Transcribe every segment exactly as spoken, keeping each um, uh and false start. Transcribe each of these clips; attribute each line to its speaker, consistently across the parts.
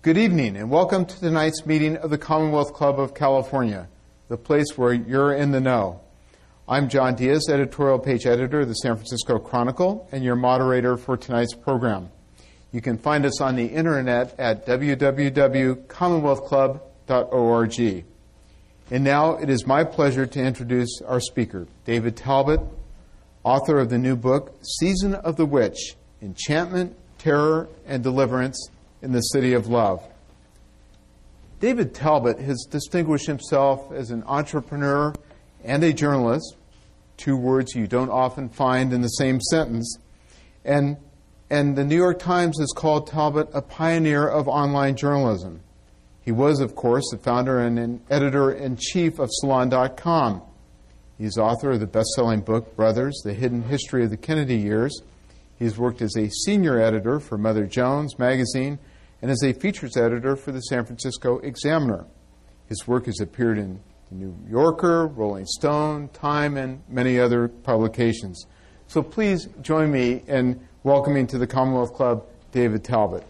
Speaker 1: Good evening, and welcome to tonight's meeting of the Commonwealth Club of California, the place where you're in the know. I'm John Diaz, editorial page editor of the San Francisco Chronicle, and your moderator for tonight's program. You can find us on the internet at w w w dot commonwealth club dot org. And now it is my pleasure to introduce our speaker, David Talbot, author of the new book, Season of the Witch, Enchantment, Terror, and Deliverance in the City of Love. David Talbot has distinguished himself as an entrepreneur and a journalist, two words you don't often find in the same sentence, and, and the New York Times has called Talbot a pioneer of online journalism. He was, of course, the founder and an editor-in-chief of Salon dot com. He's author of the best-selling book, Brothers, The Hidden History of the Kennedy Years. He's worked as a senior editor for Mother Jones magazine and as a features editor for the San Francisco Examiner. His work has appeared in The New Yorker, Rolling Stone, Time, and many other publications. So please join me in welcoming to the Commonwealth Club, David Talbot.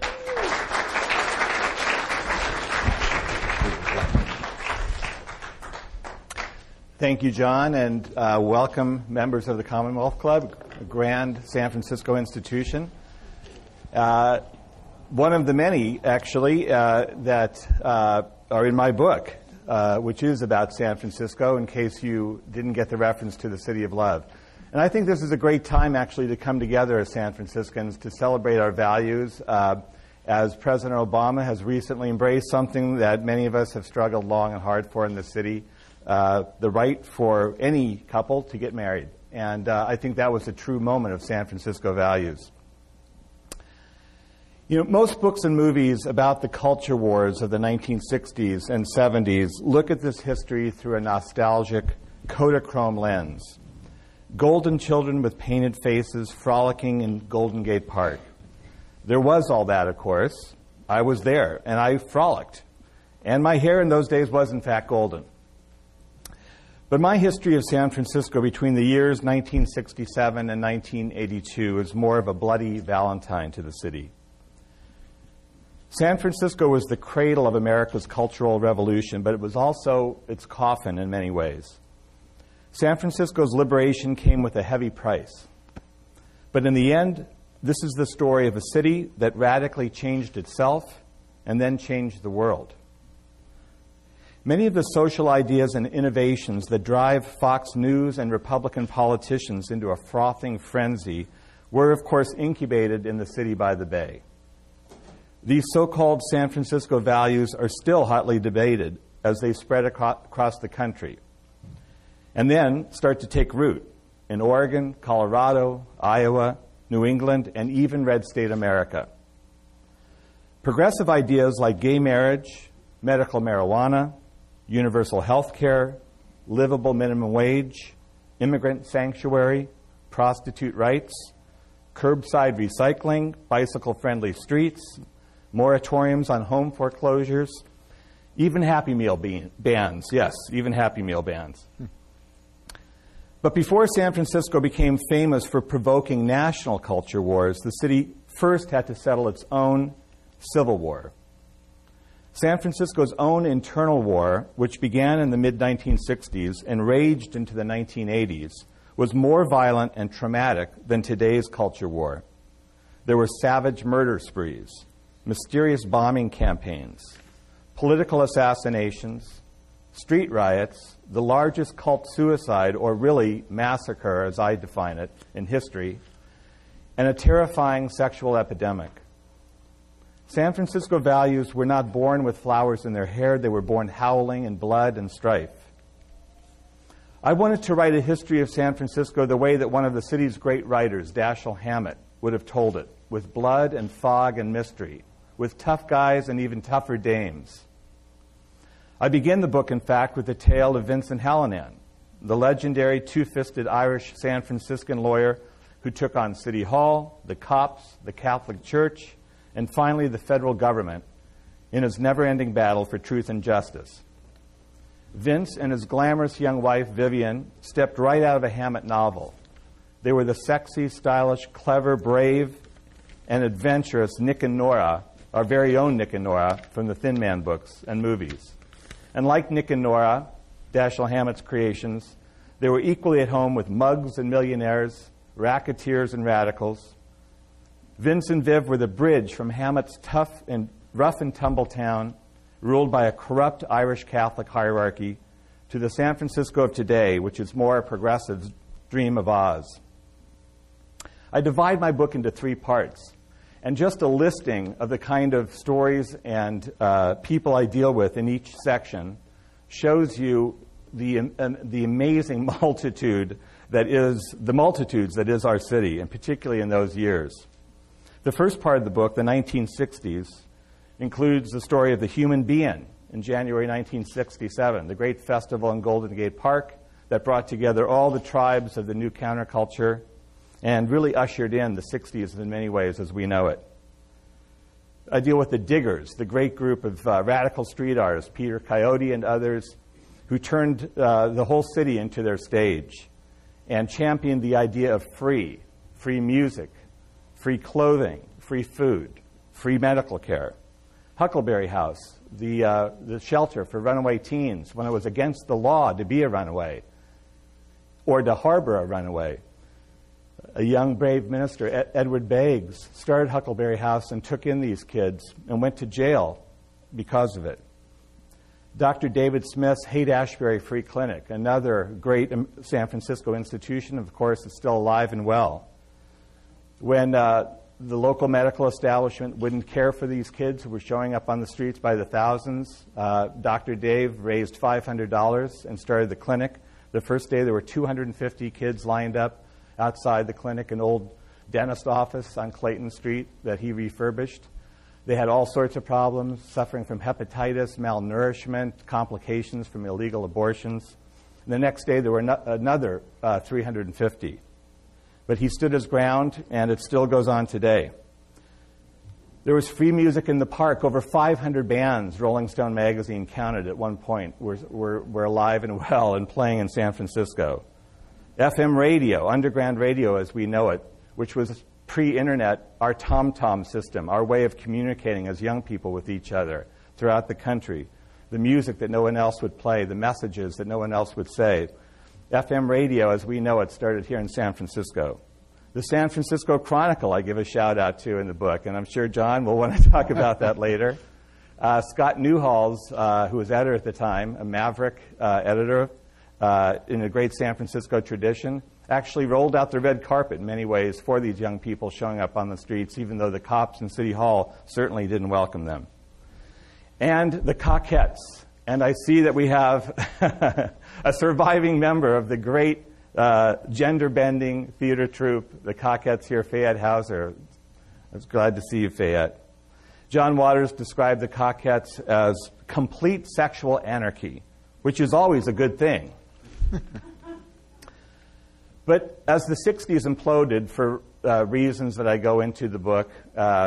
Speaker 2: Thank you, John, and uh, welcome members of the Commonwealth Club, a grand San Francisco institution. Uh, one of the many, actually, uh, that uh, are in my book, uh, which is about San Francisco, in case you didn't get the reference to the City of Love. And I think this is a great time, actually, to come together as San Franciscans to celebrate our values, uh, as President Obama has recently embraced something that many of us have struggled long and hard for in the city, uh, the right for any couple to get married. And uh, I think that was a true moment of San Francisco values. You know, most books and movies about the culture wars of the nineteen sixties and seventies look at this history through a nostalgic Kodachrome lens. Golden children with painted faces frolicking in Golden Gate Park. There was all that, of course. I was there, and I frolicked. And my hair in those days was, in fact, golden. But my history of San Francisco between the years nineteen sixty-seven and nineteen eighty-two is more of a bloody Valentine to the city. San Francisco was the cradle of America's cultural revolution, but it was also its coffin in many ways. San Francisco's liberation came with a heavy price. But in the end, this is the story of a city that radically changed itself and then changed the world. Many of the social ideas and innovations that drive Fox News and Republican politicians into a frothing frenzy were, of course, incubated in the city by the Bay. These so-called San Francisco values are still hotly debated as they spread aco- across the country, and then start to take root in Oregon, Colorado, Iowa, New England, and even red state America. Progressive ideas like gay marriage, medical marijuana, universal health care, livable minimum wage, immigrant sanctuary, prostitute rights, curbside recycling, bicycle-friendly streets, moratoriums on home foreclosures, even Happy Meal ban- bans. Yes, even Happy Meal bans. Hmm. But before San Francisco became famous for provoking national culture wars, the city first had to settle its own civil war. San Francisco's own internal war, which began in the mid nineteen sixties and raged into the nineteen eighties, was more violent and traumatic than today's culture war. There were savage murder sprees, mysterious bombing campaigns, political assassinations, street riots, the largest cult suicide, or really massacre as I define it in history, and a terrifying sexual epidemic. San Francisco values were not born with flowers in their hair. They were born howling in blood and strife. I wanted to write a history of San Francisco the way that one of the city's great writers, Dashiell Hammett, would have told it, with blood and fog and mystery, with tough guys and even tougher dames. I begin the book, in fact, with the tale of Vincent Hallinan, the legendary two-fisted Irish San Franciscan lawyer who took on City Hall, the cops, the Catholic Church, and finally the federal government in his never-ending battle for truth and justice. Vince and his glamorous young wife, Vivian, stepped right out of a Hammett novel. They were the sexy, stylish, clever, brave, and adventurous Nick and Nora our very own Nick and Nora from the Thin Man books and movies. And like Nick and Nora, Dashiell Hammett's creations, they were equally at home with mugs and millionaires, racketeers and radicals. Vince and Viv were the bridge from Hammett's tough and rough and tumble town, ruled by a corrupt Irish Catholic hierarchy, to the San Francisco of today, which is more a progressive's dream of Oz. I divide my book into three parts, and just a listing of the kind of stories and uh, people I deal with in each section shows you the, uh, the amazing multitude that is, the multitudes that is our city, and particularly in those years. The first part of the book, the nineteen sixties, includes the story of the Human Being in January nineteen sixty-seven, the great festival in Golden Gate Park that brought together all the tribes of the new counterculture and really ushered in the sixties in many ways as we know it. I deal with the Diggers, the great group of uh, radical street artists, Peter Coyote and others, who turned uh, the whole city into their stage and championed the idea of free, free music, free clothing, free food, free medical care. Huckleberry House, the, uh, the shelter for runaway teens when it was against the law to be a runaway or to harbor a runaway. A young, brave minister, Ed- Edward Beggs, started Huckleberry House and took in these kids and went to jail because of it. Doctor David Smith's Haight-Ashbury Free Clinic, another great San Francisco institution, of course, is still alive and well. When uh, the local medical establishment wouldn't care for these kids who were showing up on the streets by the thousands, uh, Doctor Dave raised five hundred dollars and started the clinic. The first day there were two hundred fifty kids lined up outside the clinic, an old dentist office on Clayton Street that he refurbished. They had all sorts of problems, suffering from hepatitis, malnourishment, complications from illegal abortions. And the next day there were no- another uh, three hundred fifty. But he stood his ground, and it still goes on today. There was free music in the park. Over five hundred bands, Rolling Stone magazine counted at one point, were, were, were alive and well and playing in San Francisco. F M radio, underground radio as we know it, which was pre-internet, our tom-tom system, our way of communicating as young people with each other throughout the country. The music that no one else would play, the messages that no one else would say. F M radio, as we know it, started here in San Francisco. The San Francisco Chronicle I give a shout-out to in the book, and I'm sure John will want to talk about that later. Uh, Scott Newhalls, uh, who was editor at the time, a maverick uh, editor uh, in a great San Francisco tradition, actually rolled out the red carpet in many ways for these young people showing up on the streets, even though the cops in City Hall certainly didn't welcome them. And the Cockettes. And I see that we have a surviving member of the great uh, gender-bending theater troupe, the Cockettes here, Fayette Hauser. I was glad to see you, Fayette. John Waters described the Cockettes as complete sexual anarchy, which is always a good thing. But as the sixties imploded for uh, reasons that I go into the book, uh,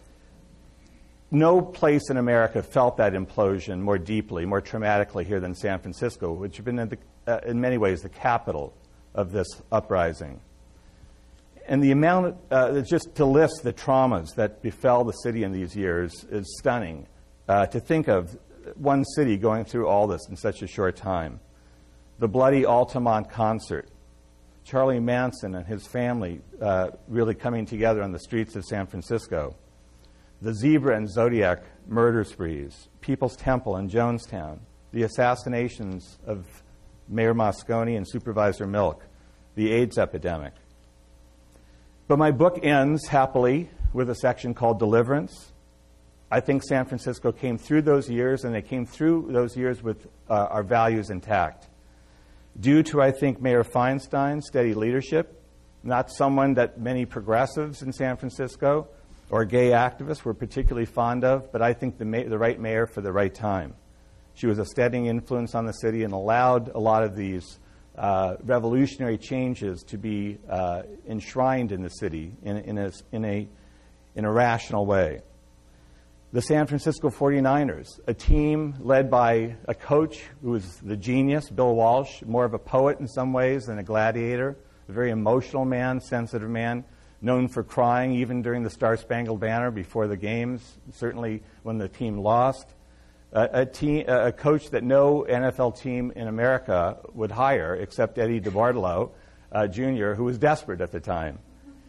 Speaker 2: no place in America felt that implosion more deeply, more traumatically here than San Francisco, which had been in, the, uh, in many ways the capital of this uprising. And the amount, uh, just to list the traumas that befell the city in these years is stunning. Uh, to think of one city going through all this in such a short time. The bloody Altamont concert. Charlie Manson and his family uh, really coming together on the streets of San Francisco. The Zebra and Zodiac murder sprees. People's Temple in Jonestown. The assassinations of Mayor Moscone and Supervisor Milk. The AIDS epidemic. But my book ends, happily, with a section called Deliverance. I think San Francisco came through those years, and they came through those years with uh, our values intact. Due to, I think, Mayor Feinstein's steady leadership, not someone that many progressives in San Francisco or gay activists were particularly fond of, but I think the, ma- the right mayor for the right time. She was a steadying influence on the city and allowed a lot of these uh, revolutionary changes to be uh, enshrined in the city in, in, a, in, a, in a rational way. The San Francisco forty-niners, a team led by a coach who was the genius, Bill Walsh, more of a poet in some ways than a gladiator, a very emotional man, sensitive man, known for crying even during the Star-Spangled Banner before the games, certainly when the team lost. Uh, a, team, a coach that no N F L team in America would hire except Eddie DeBartolo, uh, Junior, who was desperate at the time.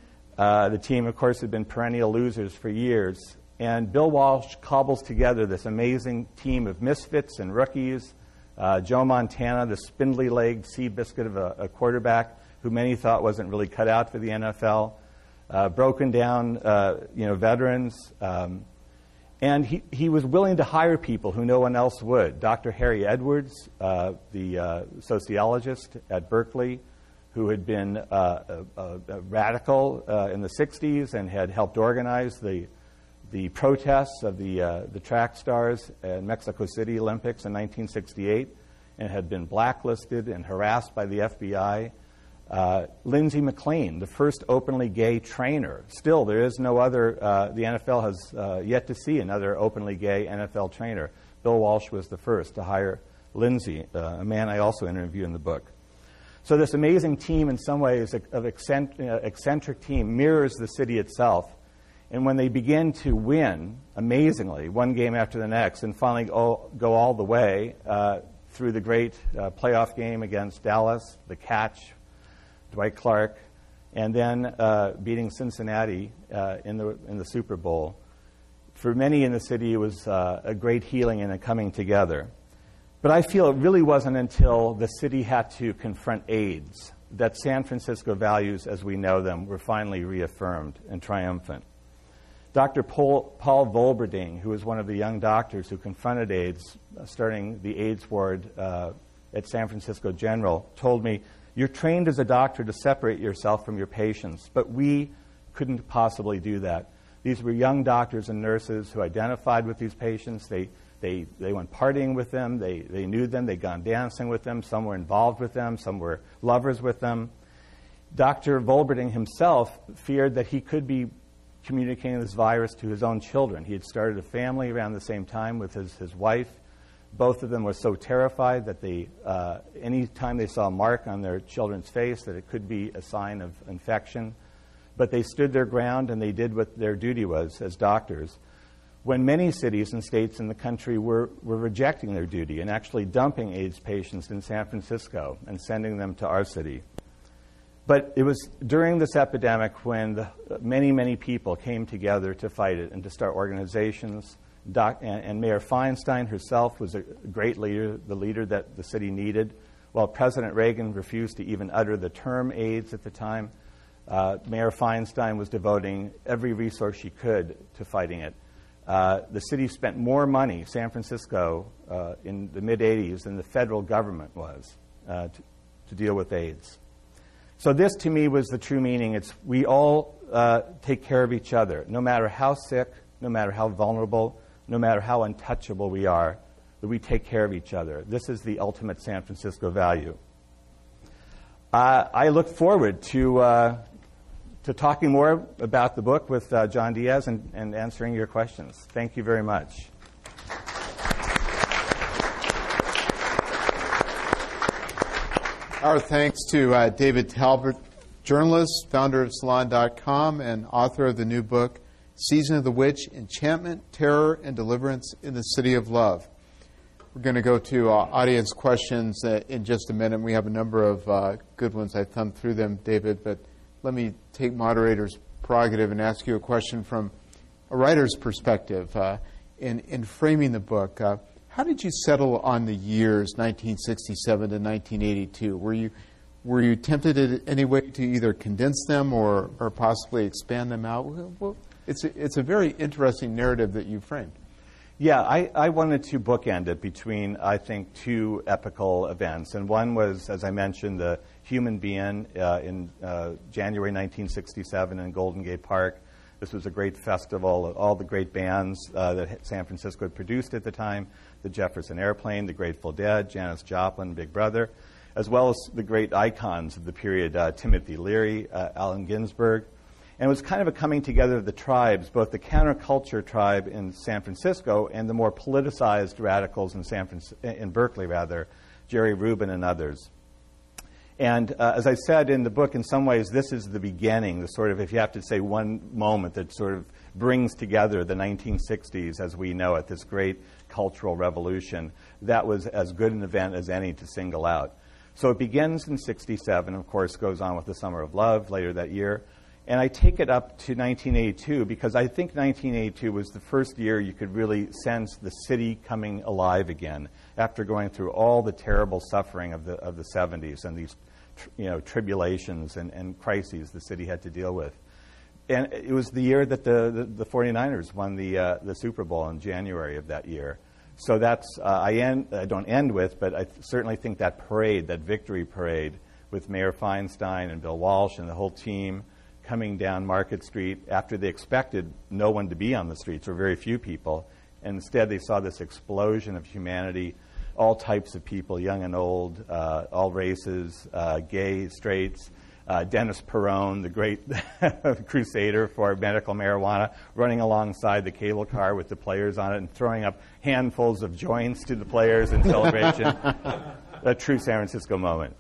Speaker 2: Uh, the team, of course, had been perennial losers for years. And Bill Walsh cobbles together this amazing team of misfits and rookies. Uh, Joe Montana, the spindly-legged Seabiscuit of a, a quarterback who many thought wasn't really cut out for the N F L. Uh, broken down, uh, you know, veterans. Um, and he, he was willing to hire people who no one else would. Doctor Harry Edwards, uh, the uh, sociologist at Berkeley, who had been uh, a, a, a radical uh, in the sixties and had helped organize the the protests of the uh, the track stars at Mexico City Olympics in nineteen sixty-eight, and had been blacklisted and harassed by the F B I. Uh, Lindsey McLean, the first openly gay trainer. Still, there is no other, uh, the N F L has uh, yet to see another openly gay N F L trainer. Bill Walsh was the first to hire Lindsey, uh, a man I also interview in the book. So this amazing team, in some ways, of eccentric, uh, eccentric team, mirrors the city itself. And when they begin to win, amazingly, one game after the next, and finally go, go all the way uh, through the great uh, playoff game against Dallas, the catch, Dwight Clark, and then uh, beating Cincinnati uh, in the in the Super Bowl. For many in the city, it was uh, a great healing and a coming together. But I feel it really wasn't until the city had to confront AIDS that San Francisco values as we know them were finally reaffirmed and triumphant. Doctor Paul, Paul Volberding, who was one of the young doctors who confronted AIDS, uh, starting the AIDS ward uh, at San Francisco General, told me, "You're trained as a doctor to separate yourself from your patients, but we couldn't possibly do that." These were young doctors and nurses who identified with these patients. They they they went partying with them. They they knew them. They'd gone dancing with them. Some were involved with them. Some were lovers with them. Doctor Volberding himself feared that he could be communicating this virus to his own children. He had started a family around the same time with his, his wife. Both of them were so terrified that they, uh, any time they saw a mark on their children's face, that it could be a sign of infection. But they stood their ground and they did what their duty was as doctors. When many cities and states in the country were, were rejecting their duty and actually dumping AIDS patients in San Francisco and sending them to our city. But it was during this epidemic when the, many, many people came together to fight it and to start organizations. Doc, and, and Mayor Feinstein herself was a great leader, the leader that the city needed. While President Reagan refused to even utter the term AIDS at the time, uh, Mayor Feinstein was devoting every resource she could to fighting it. Uh, the city spent more money, San Francisco, uh, in the mid-eighties than the federal government was uh, to, to deal with AIDS. So this, to me, was the true meaning. It's we all uh, take care of each other, no matter how sick, no matter how vulnerable, no matter how untouchable we are, that we take care of each other. This is the ultimate San Francisco value. Uh, I look forward to uh, to talking more about the book with uh, John Diaz and, and answering your questions. Thank you very much.
Speaker 1: Our thanks to uh, David Talbot, journalist, founder of Salon dot com, and author of the new book, Season of the Witch, Enchantment, Terror, and Deliverance in the City of Love. We're going to go to uh, audience questions uh, in just a minute. We have a number of uh, good ones. I thumbed through them, David, but let me take moderator's prerogative and ask you a question from a writer's perspective. Uh, in, in framing the book, uh, how did you settle on the years nineteen sixty-seven to nineteen eighty-two? Were you were you tempted in any way to either condense them or, or possibly expand them out? Well, it's a, it's a very interesting narrative that you framed.
Speaker 2: Yeah, I, I wanted to bookend it between, I think, two epical events. And one was, as I mentioned, the Human Being uh, in uh, January nineteen sixty-seven in Golden Gate Park. This was a great festival of all the great bands uh, that San Francisco had produced at the time, the Jefferson Airplane, the Grateful Dead, Janis Joplin, Big Brother, as well as the great icons of the period, uh, Timothy Leary, uh, Allen Ginsberg. And it was kind of a coming together of the tribes, both the counterculture tribe in San Francisco and the more politicized radicals in San Francisco, in Berkeley, rather, Jerry Rubin and others. And uh, as I said in the book, in some ways, this is the beginning, the sort of, if you have to say one moment that sort of brings together the nineteen sixties as we know it, this great cultural revolution, that was as good an event as any to single out. So it begins in sixty-seven, of course, goes on with the Summer of Love later that year. And I take it up to nineteen eighty-two because I think nineteen eighty-two was the first year you could really sense the city coming alive again after going through all the terrible suffering of the of the seventies and these you know, tribulations and, and crises the city had to deal with. And it was the year that the, the, the 49ers won the, uh, the Super Bowl in January of that year. So that's, uh, I, end, I don't end with, but I th- certainly think that parade, that victory parade with Mayor Feinstein and Bill Walsh and the whole team coming down Market Street after they expected no one to be on the streets, or very few people, and instead they saw this explosion of humanity, all types of people, young and old, uh, all races, uh, gay, straights, uh, Dennis Perrone, the great crusader for medical marijuana, running alongside the cable car with the players on it and throwing up handfuls of joints to the players in celebration. A true San Francisco moment.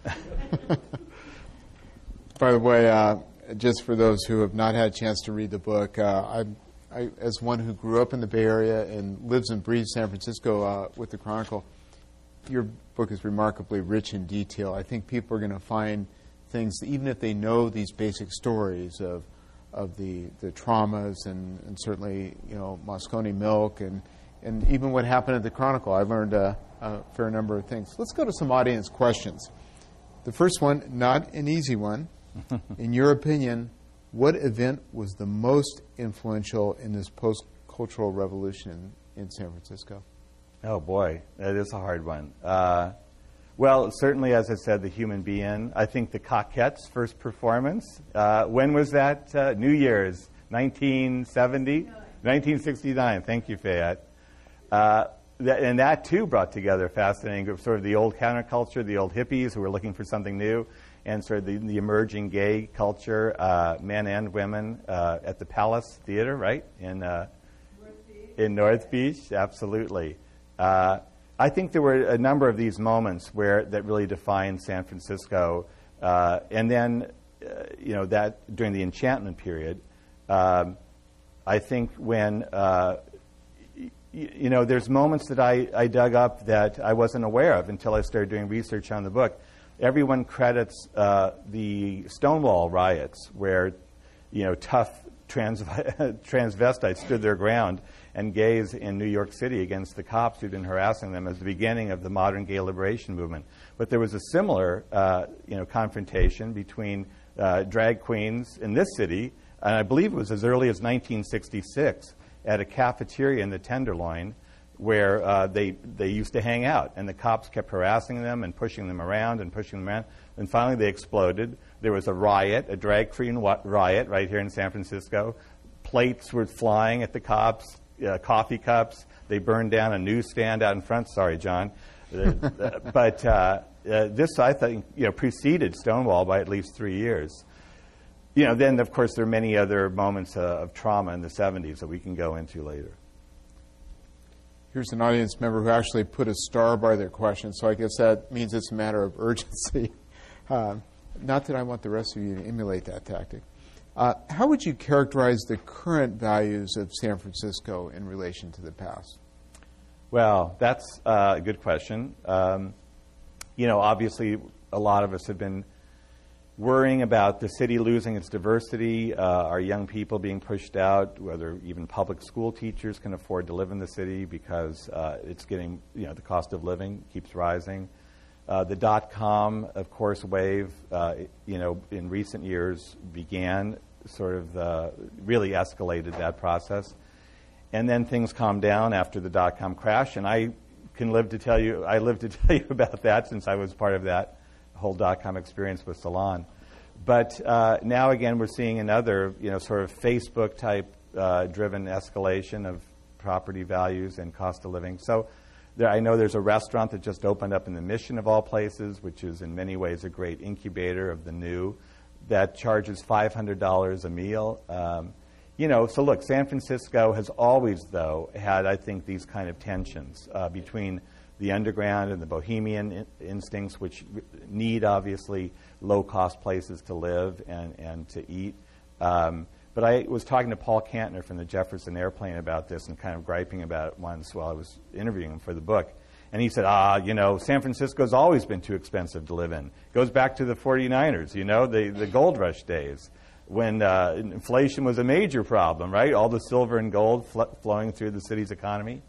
Speaker 1: By the way, uh, just for those who have not had a chance to read the book, uh, I, I, as one who grew up in the Bay Area and lives and breathes San Francisco uh, with the Chronicle, your book is remarkably rich in detail. I think people are going to find things, even if they know these basic stories of of the, the traumas and, and certainly, you know, Moscone Milk and, and even what happened at the Chronicle. I learned a, a fair number of things. Let's go to some audience questions. The first one, not an easy one. In your opinion, what event was the most influential in this post-cultural revolution in, in San Francisco?
Speaker 2: Oh, boy, that is a hard one. Uh, well, certainly, as I said, the Human Being. I think the Cockettes' first performance. Uh, when was that? Uh, New Year's, nineteen seventy? nineteen sixty-nine. Thank you, Fayette. Uh, that, and that, too, brought together a fascinating group, sort of the old counterculture, the old hippies who were looking for something new, and sort of the, the emerging gay culture, uh, men and women, uh, at the Palace Theater, right, in, uh,
Speaker 3: North Beach.
Speaker 2: in North Beach. Absolutely. Uh, I think there were a number of these moments where that really defined San Francisco, uh, and then, uh, you know, that during the Enchantment period. Um, I think when, uh, y- you know, there's moments that I, I dug up that I wasn't aware of until I started doing research on the book. Everyone credits uh, the Stonewall riots, where, you know, tough trans- transvestites stood their ground and gays in New York City against the cops who'd been harassing them, as the beginning of the modern gay liberation movement. But there was a similar, uh, you know, confrontation between uh, drag queens in this city, and I believe it was as early as nineteen sixty-six at a cafeteria in the Tenderloin, where uh, they they used to hang out, and the cops kept harassing them and pushing them around and pushing them around, and finally they exploded. There was a riot, a drag queen riot right here in San Francisco. Plates were flying at the cops. Uh, coffee cups. They burned down a newsstand out in front. Sorry, John. Uh, but uh, uh, this, I think, you know, preceded Stonewall by at least three years. You know, then, of course, there are many other moments uh, of trauma in the seventies that we can go into later.
Speaker 1: Here's an audience member who actually put a star by their question, so I guess that means it's a matter of urgency. Uh, not that I want the rest of you to emulate that tactic. Uh, how would you characterize the current values of San Francisco in relation to the past?
Speaker 2: Well, that's uh, a good question. Um, you know, obviously, a lot of us have been worrying about the city losing its diversity, uh, our young people being pushed out, whether even public school teachers can afford to live in the city because uh, it's getting, you know, the cost of living keeps rising. Uh, the dot-com, of course, wave, uh, you know, in recent years began sort of uh, really escalated that process. And then things calmed down after the dot-com crash, and I can live to tell you, I live to tell you about that since I was part of that whole dot-com experience with Salon. But uh, now again, we're seeing another, you know, sort of Facebook-type uh, driven escalation of property values and cost of living. So there, I know there's a restaurant that just opened up in the Mission of all places, which is in many ways a great incubator of the new, that charges five hundred dollars a meal. Um, you know, so look, San Francisco has always, though, had, I think, these kind of tensions uh, between the underground and the bohemian in- instincts, which need, obviously, low-cost places to live and, and to eat. Um, but I was talking to Paul Kantner from the Jefferson Airplane about this and kind of griping about it once while I was interviewing him for the book. And he said, ah, you know, San Francisco's always been too expensive to live in. It goes back to the forty-niners, you know, the, the gold rush days when uh, inflation was a major problem, right? All the silver and gold fl- flowing through the city's economy.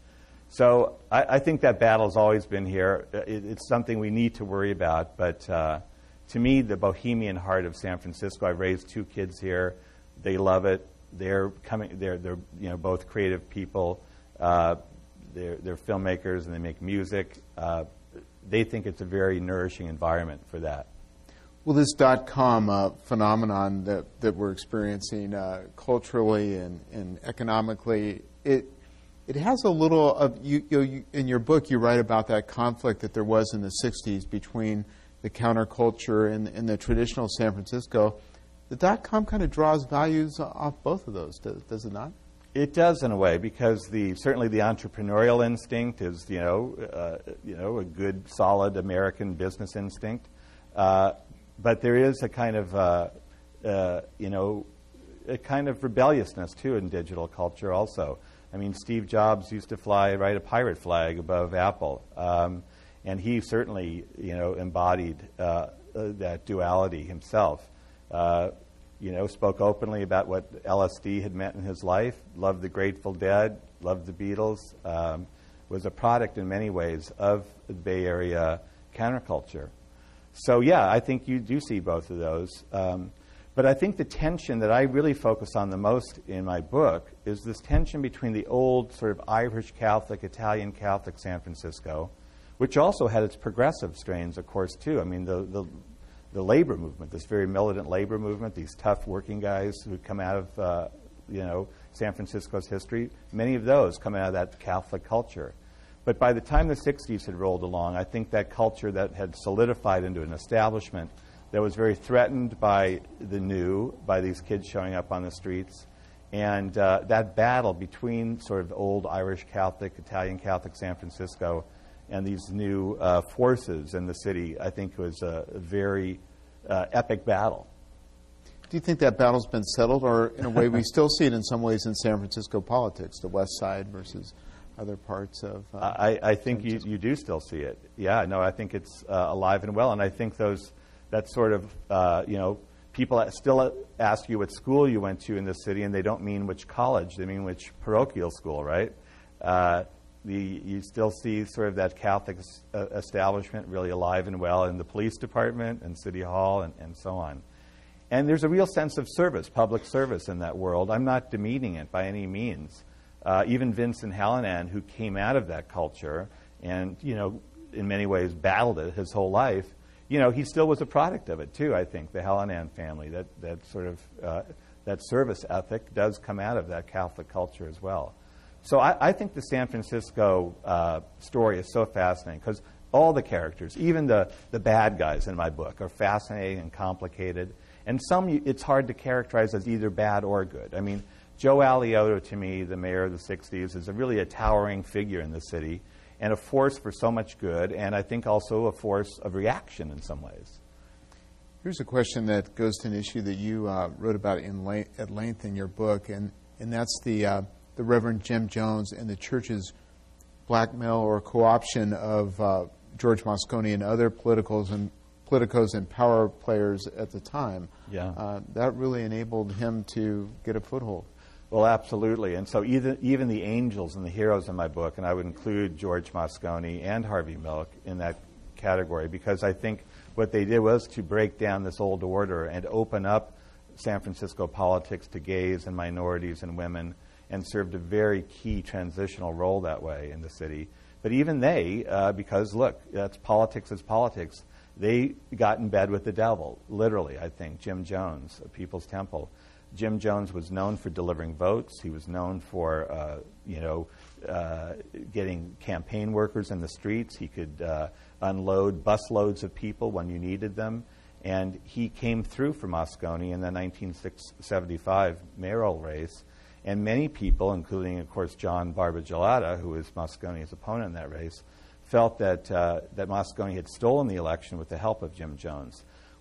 Speaker 2: So I, I think that battle's always been here. It, it's something we need to worry about. But uh, to me, the bohemian heart of San Francisco, I've raised two kids here. They love it. They're coming. They're they're you know both creative people. Uh, they're they're filmmakers and they make music. Uh, they think it's a very nourishing environment for that.
Speaker 1: Well, this dot-com uh, phenomenon that, that we're experiencing uh, culturally and, and economically, it it has a little of you, you, you. In your book, you write about that conflict that there was in the sixties between the counterculture and, and the traditional San Francisco. The dot-com kind of draws values off both of those, does, does it not?
Speaker 2: It does in a way, because the certainly the entrepreneurial instinct is, you know, uh, you know, a good, solid American business instinct. Uh, but there is a kind of, uh, uh, you know, a kind of rebelliousness too in digital culture. Also, I mean, Steve Jobs used to fly, right, a pirate flag above Apple, um, and he certainly, you know, embodied uh, uh, that duality himself. Uh, you know, spoke openly about what L S D had meant in his life, loved the Grateful Dead, loved the Beatles, um, was a product in many ways of the Bay Area counterculture. So, yeah, I think you do see both of those. Um, but I think the tension that I really focus on the most in my book is this tension between the old sort of Irish Catholic, Italian Catholic San Francisco, which also had its progressive strains, of course, too. I mean, the, the the labor movement, this very militant labor movement, these tough working guys who come out of, uh, you know, San Francisco's history, many of those come out of that Catholic culture. But by the time the sixties had rolled along, I think that culture that had solidified into an establishment that was very threatened by the new, by these kids showing up on the streets, and uh, that battle between sort of old Irish Catholic, Italian Catholic San Francisco and these new uh, forces in the city, I think was a, a very uh, epic battle.
Speaker 1: Do you think that battle's been settled, or in a way we still see it in some ways in San Francisco politics, the West Side versus other parts of uh,
Speaker 2: I, I think you, you do still see it. Yeah, no, I think it's uh, alive and well, and I think those that sort of, uh, you know, people still ask you what school you went to in the city, and they don't mean which college, they mean which parochial school, right? Uh, The, you still see sort of that Catholic uh, establishment really alive and well in the police department and City Hall and, and so on. And there's a real sense of service, public service in that world. I'm not demeaning it by any means. Uh, even Vincent Hallinan, who came out of that culture and, you know, in many ways battled it his whole life, you know, he still was a product of it too, I think, the Hallinan family. That, that sort of, uh, that service ethic does come out of that Catholic culture as well. So I, I think the San Francisco uh, story is so fascinating because all the characters, even the, the bad guys in my book, are fascinating and complicated. And some you, it's hard to characterize as either bad or good. I mean, Joe Alioto, to me, the mayor of the sixties, is a really a towering figure in the city and a force for so much good, and I think also a force of reaction in some ways.
Speaker 1: Here's a question that goes to an issue that you uh, wrote about in la- at length in your book, and, and that's the... Uh, the Reverend Jim Jones and the church's blackmail or co-option of uh, George Moscone and other politicals and politicos and power players at the time.
Speaker 2: Yeah.
Speaker 1: Uh, that really enabled him to get a foothold.
Speaker 2: Well, absolutely. And so either, even the angels and the heroes in my book, and I would include George Moscone and Harvey Milk in that category, because I think what they did was to break down this old order and open up San Francisco politics to gays and minorities and women, and served a very key transitional role that way in the city. But even they, uh, because look, that's politics is politics, they got in bed with the devil, literally, I think. Jim Jones, of People's Temple. Jim Jones was known for delivering votes. He was known for, uh, you know, uh, getting campaign workers in the streets. He could uh, unload busloads of people when you needed them. And he came through for Moscone in the nineteen seventy-five mayoral race. And many people, including, of course, John Barbagelata, who was Moscone's opponent in that race, felt that uh, that Moscone had stolen the election with the help of Jim Jones.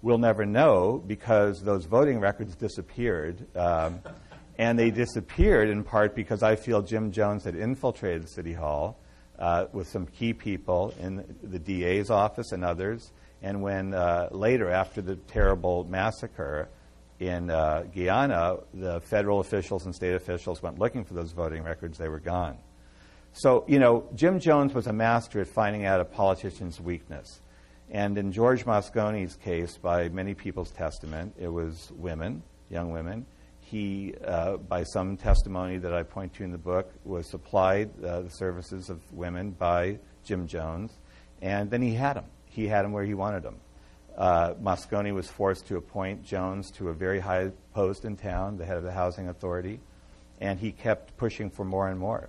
Speaker 2: we'll never know because those voting records disappeared. Um, and they disappeared in part because I feel Jim Jones had infiltrated City Hall uh, with some key people in the D A's office and others. And when uh, later, after the terrible massacre in uh, Guyana, the federal officials and state officials went looking for those voting records, they were gone. So, you know, Jim Jones was a master at finding out a politician's weakness. And in George Mosconi's case, by many people's testament, it was women, young women. He, uh, by some testimony that I point to in the book, was supplied uh, the services of women by Jim Jones. And then he had them. He had them where he wanted them. Uh, Mosconi was forced to appoint Jones to a very high post in town, the head of the housing authority, and he kept pushing for more and more.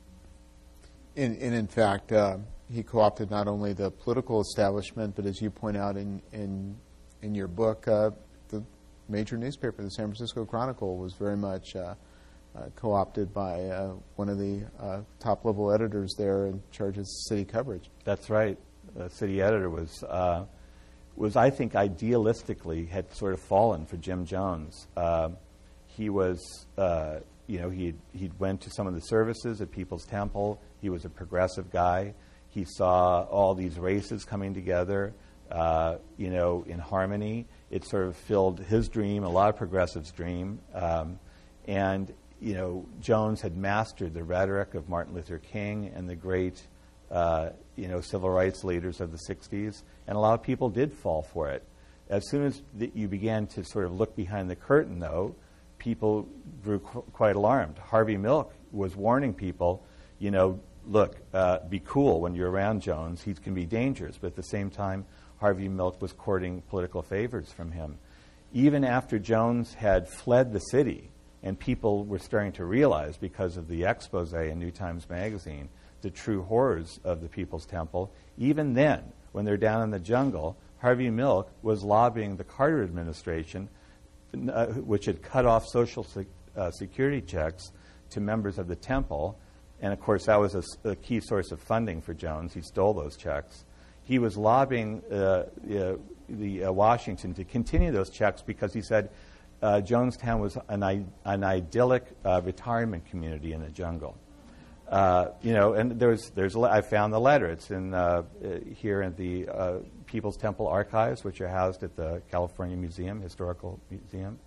Speaker 1: And, and in fact, uh, he co-opted not only the political establishment, but as you point out in in, in your book, uh, the major newspaper, the San Francisco Chronicle, was very much uh, uh, co-opted by uh, one of the uh, top-level editors there in charge of city coverage.
Speaker 2: That's right. The city editor was, uh, was I think, idealistically had sort of fallen for Jim Jones. Uh, he was, uh, you know, he he went to some of the services at People's Temple. He was a progressive guy. He saw all these races coming together, uh, you know, in harmony. It sort of filled his dream, a lot of progressives' dream. Um, and, you know, Jones had mastered the rhetoric of Martin Luther King and the great, uh, you know, civil rights leaders of the sixties. And a lot of people did fall for it. As soon as the, you began to sort of look behind the curtain, though, people grew qu- quite alarmed. Harvey Milk was warning people, you know, look, uh, be cool when you're around Jones. He can be dangerous. But at the same time, Harvey Milk was courting political favors from him. Even after Jones had fled the city and people were starting to realize, because of the expose in New Times Magazine, the true horrors of the People's Temple, even then, when they're down in the jungle, Harvey Milk was lobbying the Carter administration, uh, which had cut off social sec- uh, security checks to members of the temple. And, of course, that was a, a key source of funding for Jones. He stole those checks. He was lobbying uh, uh, the uh, Washington to continue those checks because he said uh, Jonestown was an, I- an idyllic uh, retirement community in the jungle. Uh, you know, and there's, there's, I found the letter. It's in uh, here in the uh, People's Temple archives, which are housed at the California Museum, Historical Museum.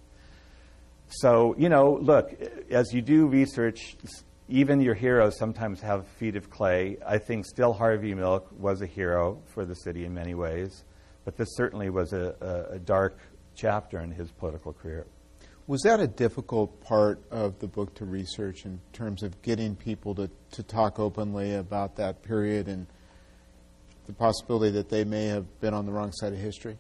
Speaker 2: So, you know, look, as you do research, even your heroes sometimes have feet of clay. I think still Harvey Milk was a hero for the city in many ways, but this certainly was a, a, a dark chapter in his political career.
Speaker 1: Was that a difficult part of the book to research in terms of getting people to, to talk openly about that period and the possibility that they may have been on the wrong side of history?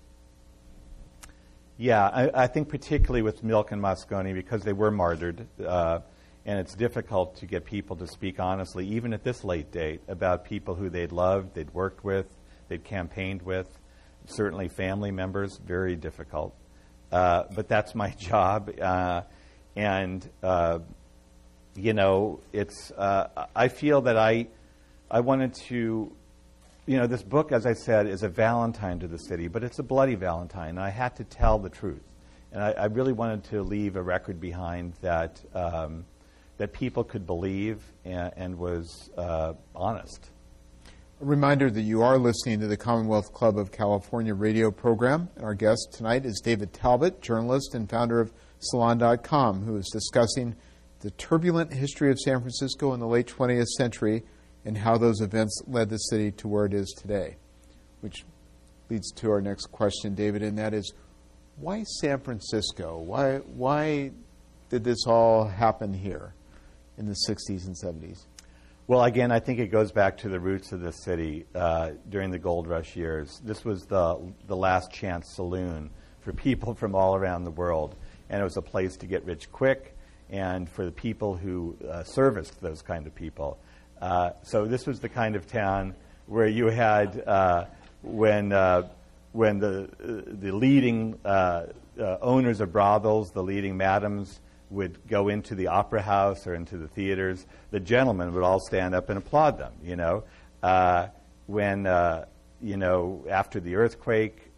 Speaker 2: Yeah, I, I think particularly with Milk and Mosconi, because they were martyred, uh, and it's difficult to get people to speak honestly, even at this late date, about people who they'd loved, they'd worked with, they'd campaigned with, certainly family members, very difficult. Uh, but that's my job, uh, and uh, you know, it's. Uh, I feel that I, I wanted to, you know, this book, as I said, is a Valentine to the city, but it's a bloody Valentine. And I had to tell the truth, and I, I really wanted to leave a record behind that um, that people could believe and, and was uh, honest.
Speaker 1: A reminder that you are listening to the Commonwealth Club of California radio program. And our guest tonight is David Talbot, journalist and founder of Salon dot com, who is discussing the turbulent history of San Francisco in the late twentieth century and how those events led the city to where it is today. Which leads to our next question, David, and that is, why San Francisco? Why, why did this all happen here in the sixties and seventies?
Speaker 2: Well, again, I think it goes back to the roots of the city uh, during the gold rush years. This was the the last chance saloon for people from all around the world, and it was a place to get rich quick, and for the people who uh, serviced those kind of people. Uh, so this was the kind of town where you had uh, when uh, when the uh, the leading uh, uh, owners of brothels, the leading madams, would go into the opera house or into the theaters, the gentlemen would all stand up and applaud them, you know. Uh, when, uh, you know, after the earthquake,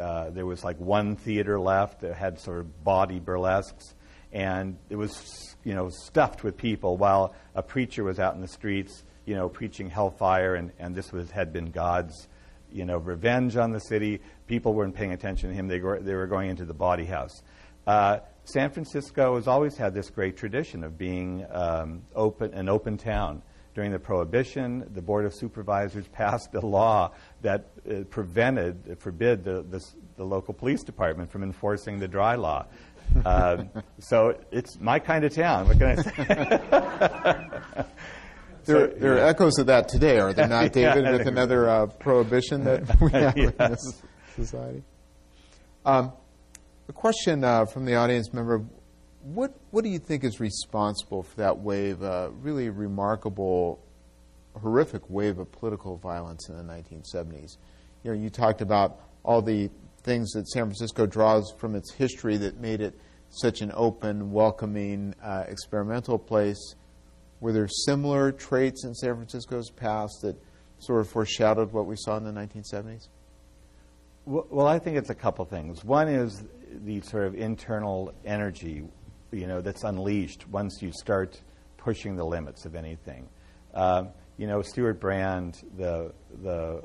Speaker 2: uh, there was like one theater left that had sort of bawdy burlesques, and it was, you know, stuffed with people while a preacher was out in the streets, you know, preaching hellfire, and, and this was had been God's, you know, revenge on the city. People weren't paying attention to him. They were, they were going into the bawdy house. Uh, San Francisco has always had this great tradition of being um, open, an open town. During the Prohibition, the Board of Supervisors passed a law that uh, prevented, uh, forbid the, the, the local police department from enforcing the dry law. Uh, so it's my kind of town. What can I say?
Speaker 1: There,
Speaker 2: So,
Speaker 1: there
Speaker 2: yeah.
Speaker 1: are echoes of that today, are there not, David,
Speaker 2: Yeah.
Speaker 1: with another uh, prohibition that we have in
Speaker 2: Yes.
Speaker 1: this society? Um, a question uh, from the audience member, what, what do you think is responsible for that wave, uh, really remarkable, horrific wave of political violence in the nineteen seventies? You know, you talked about all the things that San Francisco draws from its history that made it such an open, welcoming, uh, experimental place. Were there similar traits in San Francisco's past that sort of foreshadowed what we saw in the nineteen seventies?
Speaker 2: Well, I think it's a couple things. One is the sort of internal energy, you know, that's unleashed once you start pushing the limits of anything. Um, you know, Stuart Brand, the the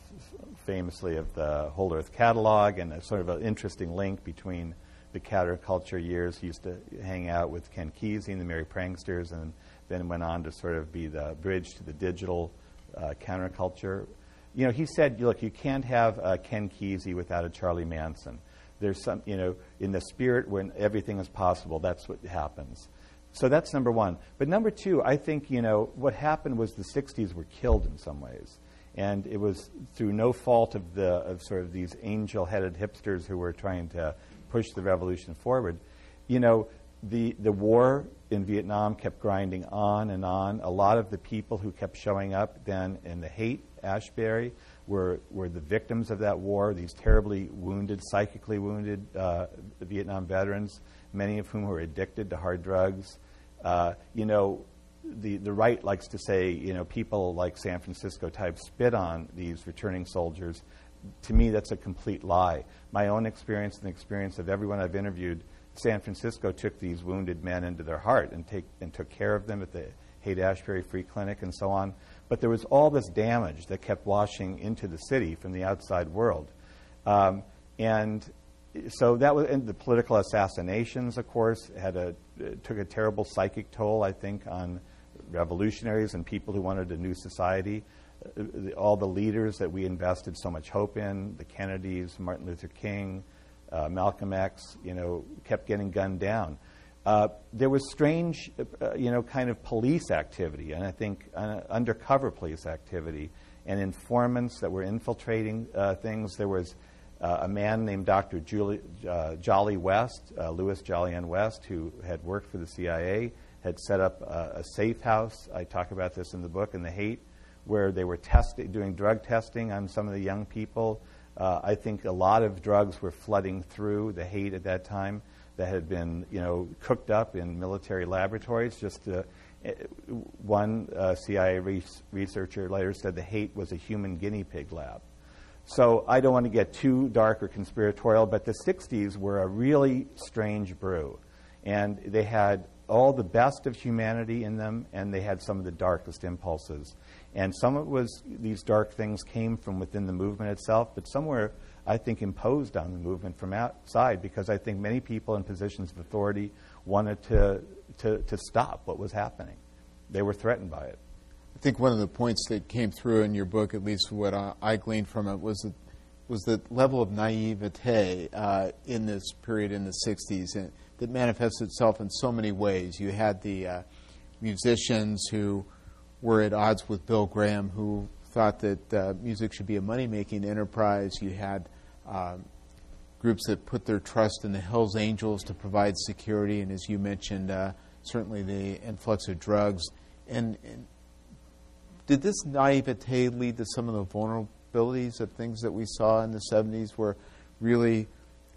Speaker 2: famously of the Whole Earth Catalog, and a sort of an interesting link between the counterculture years. He used to hang out with Ken Kesey and the Merry Pranksters, and then went on to sort of be the bridge to the digital uh, counterculture. You know, he said, look, you can't have uh, Ken Kesey without a Charlie Manson. There's some, you know, in the spirit when everything is possible, that's what happens. So that's number one. But number two, I think, you know, what happened was the sixties were killed in some ways. And it was through no fault of the of sort of these angel-headed hipsters who were trying to push the revolution forward. You know, the the war in Vietnam kept grinding on and on. A lot of the people who kept showing up then in the Haight-Ashbury were were the victims of that war, these terribly wounded, psychically wounded uh, Vietnam veterans, many of whom were addicted to hard drugs. Uh, you know, the, the right likes to say, you know, people like San Francisco type spit on these returning soldiers. To me, that's a complete lie. My own experience and the experience of everyone I've interviewed, San Francisco took these wounded men into their heart and take and took care of them at the Haight-Ashbury Free Clinic and so on. But there was all this damage that kept washing into the city from the outside world. Um, and so that was, and the political assassinations, of course, had a took a terrible psychic toll, I think, on revolutionaries and people who wanted a new society. Uh, the, all the leaders that we invested so much hope in, the Kennedys, Martin Luther King, uh, Malcolm X, you know, kept getting gunned down. Uh, there was strange, uh, you know, kind of police activity, and I think uh, undercover police activity, and informants that were infiltrating uh, things. There was uh, a man named Doctor Julie, uh, Jolly West, uh, Louis Jolyon West, who had worked for the C I A, had set up a, a safe house. I talk about this in the book, in the Haight, where they were testing, doing drug testing on some of the young people. Uh, I think a lot of drugs were flooding through the Haight at that time that had been, you know, cooked up in military laboratories. Just to, uh, one uh, C I A re- researcher later said the Haight was a human guinea pig lab. So I don't want to get too dark or conspiratorial, but the sixties were a really strange brew. And they had all the best of humanity in them, and they had some of the darkest impulses. And some of it was, these dark things came from within the movement itself, but some were, I think, imposed on the movement from outside, because I think many people in positions of authority wanted to, to, to stop what was happening. They were threatened by it.
Speaker 1: I think one of the points that came through in your book, at least what I, I gleaned from it, was the, was the level of naivete uh, in this period in the sixties and, that manifested itself in so many ways. You had the uh, musicians who were at odds with Bill Graham, who thought that uh, music should be a money-making enterprise. You had um, groups that put their trust in the Hells Angels to provide security, and as you mentioned, uh, certainly the influx of drugs. And, and did this naivete lead to some of the vulnerabilities of things that we saw in the seventies, where really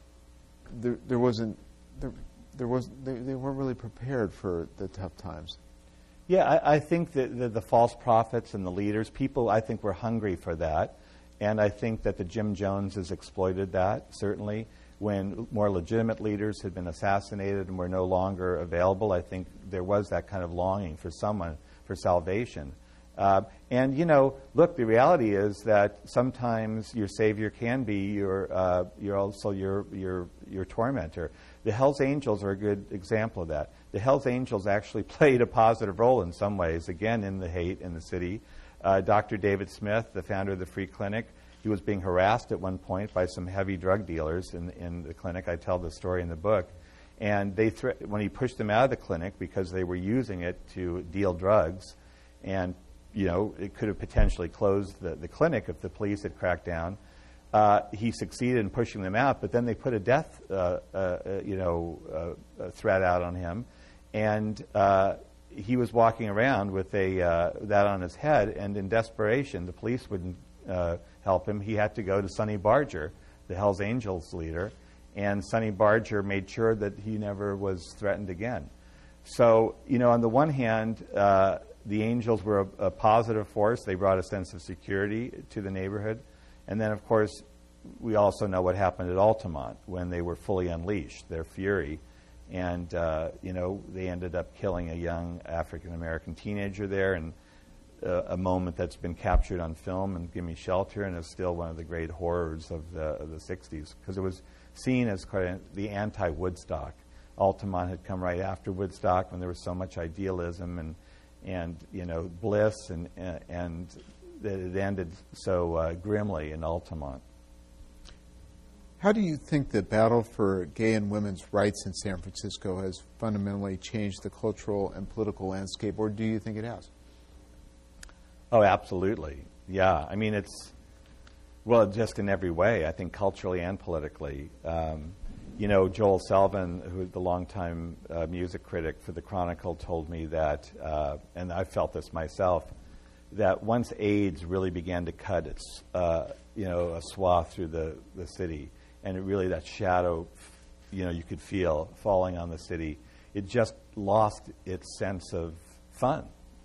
Speaker 1: there, there wasn't there, there was they, they weren't really prepared for the tough times?
Speaker 2: Yeah, I, I think that the, the false prophets and the leaders, people I think were hungry for that. and I think that the Jim Joneses exploited that, certainly. When more legitimate leaders had been assassinated and were no longer available, I think there was that kind of longing for someone, for salvation. Uh, and, you know, look, the reality is that sometimes your savior can be your, uh, you're also your, your, your tormentor. The Hells Angels are a good example of that. The Hells Angels actually played a positive role in some ways, again, in the hate in the city. Uh, Doctor David Smith, the founder of the Free Clinic, he was being harassed at one point by some heavy drug dealers in, in the clinic. I tell the story in the book. And they thre- when he pushed them out of the clinic because they were using it to deal drugs, and you know, it could have potentially closed the, the clinic if the police had cracked down. Uh, he succeeded in pushing them out, but then they put a death, uh, uh, you know, uh, uh, threat out on him, and uh, he was walking around with a uh, that on his head. And in desperation, the police wouldn't uh, help him. He had to go to Sonny Barger, the Hells Angels leader, and Sonny Barger made sure that he never was threatened again. So, you know, on the one hand, uh, the Angels were a, a positive force. They brought a sense of security to the neighborhood. And then, of course, we also know what happened at Altamont when they were fully unleashed, their fury. And, uh, you know, they ended up killing a young African-American teenager there, and uh, a moment that's been captured on film in Gimme Shelter and is still one of the great horrors of the, of the sixties, because it was seen as kind of the anti-Woodstock. Altamont had come right after Woodstock when there was so much idealism and and you know bliss, and and, and it ended so uh, grimly in Altamont.
Speaker 1: How do you think the battle for gay and women's rights in San Francisco has fundamentally changed the cultural and political landscape, or do you think it has?
Speaker 2: Oh, absolutely. Yeah. I mean, it's, well, just in every way, I think culturally and politically. Um, You know, Joel Selvin, who is the longtime uh, music critic for the Chronicle, told me that, uh, and I felt this myself, that once AIDS really began to cut its, uh, you know, a swath through the, the city, and it really, that shadow, you know, you could feel falling on the city, it just lost its sense of fun.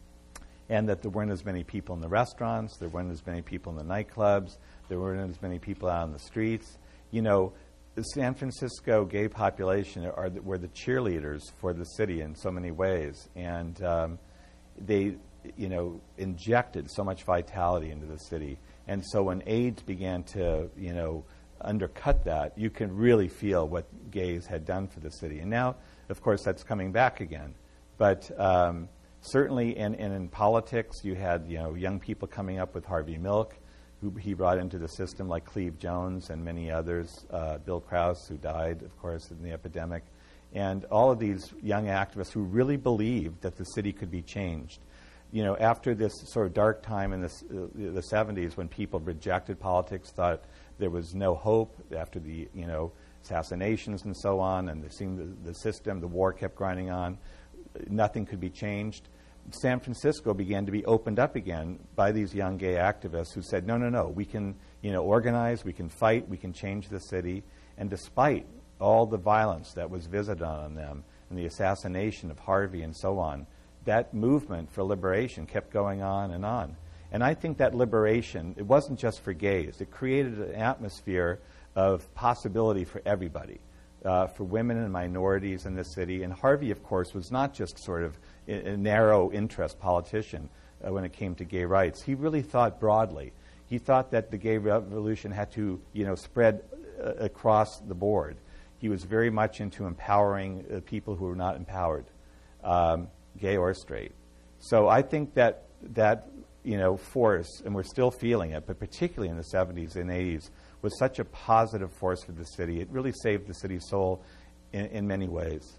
Speaker 2: And that there weren't as many people in the restaurants, there weren't as many people in the nightclubs, there weren't as many people out on the streets. You know, the San Francisco gay population are the, were the cheerleaders for the city in so many ways, and um, they, you know, injected so much vitality into the city. And so when AIDS began to, you know, undercut that, you can really feel what gays had done for the city. And now, of course, that's coming back again. But um, certainly, in, in in politics, you had, you know, young people coming up with Harvey Milk, who he brought into the system, like Cleve Jones and many others, uh, Bill Krause, who died, of course, in the epidemic, and all of these young activists who really believed that the city could be changed. You know, after this sort of dark time in the, uh, the seventies, when people rejected politics, thought there was no hope after the, you know, assassinations and so on, and they seemed the, the system, the war kept grinding on, nothing could be changed. San Francisco began to be opened up again by these young gay activists who said, no, no, no, we can, you know, organize, we can fight, we can change the city. And despite all the violence that was visited on them and the assassination of Harvey and so on, that movement for liberation kept going on and on. And I think that liberation, it wasn't just for gays. It created an atmosphere of possibility for everybody, uh, for women and minorities in the city. And Harvey, of course, was not just sort of a narrow interest politician uh, when it came to gay rights. He really thought broadly. He thought that the gay revolution had to, you know, spread uh, across the board. He was very much into empowering uh, people who were not empowered, um, gay or straight. So I think that that, you know, force, and we're still feeling it, but particularly in the seventies and eighties, was such a positive force for the city. It really saved the city's soul in, in many ways.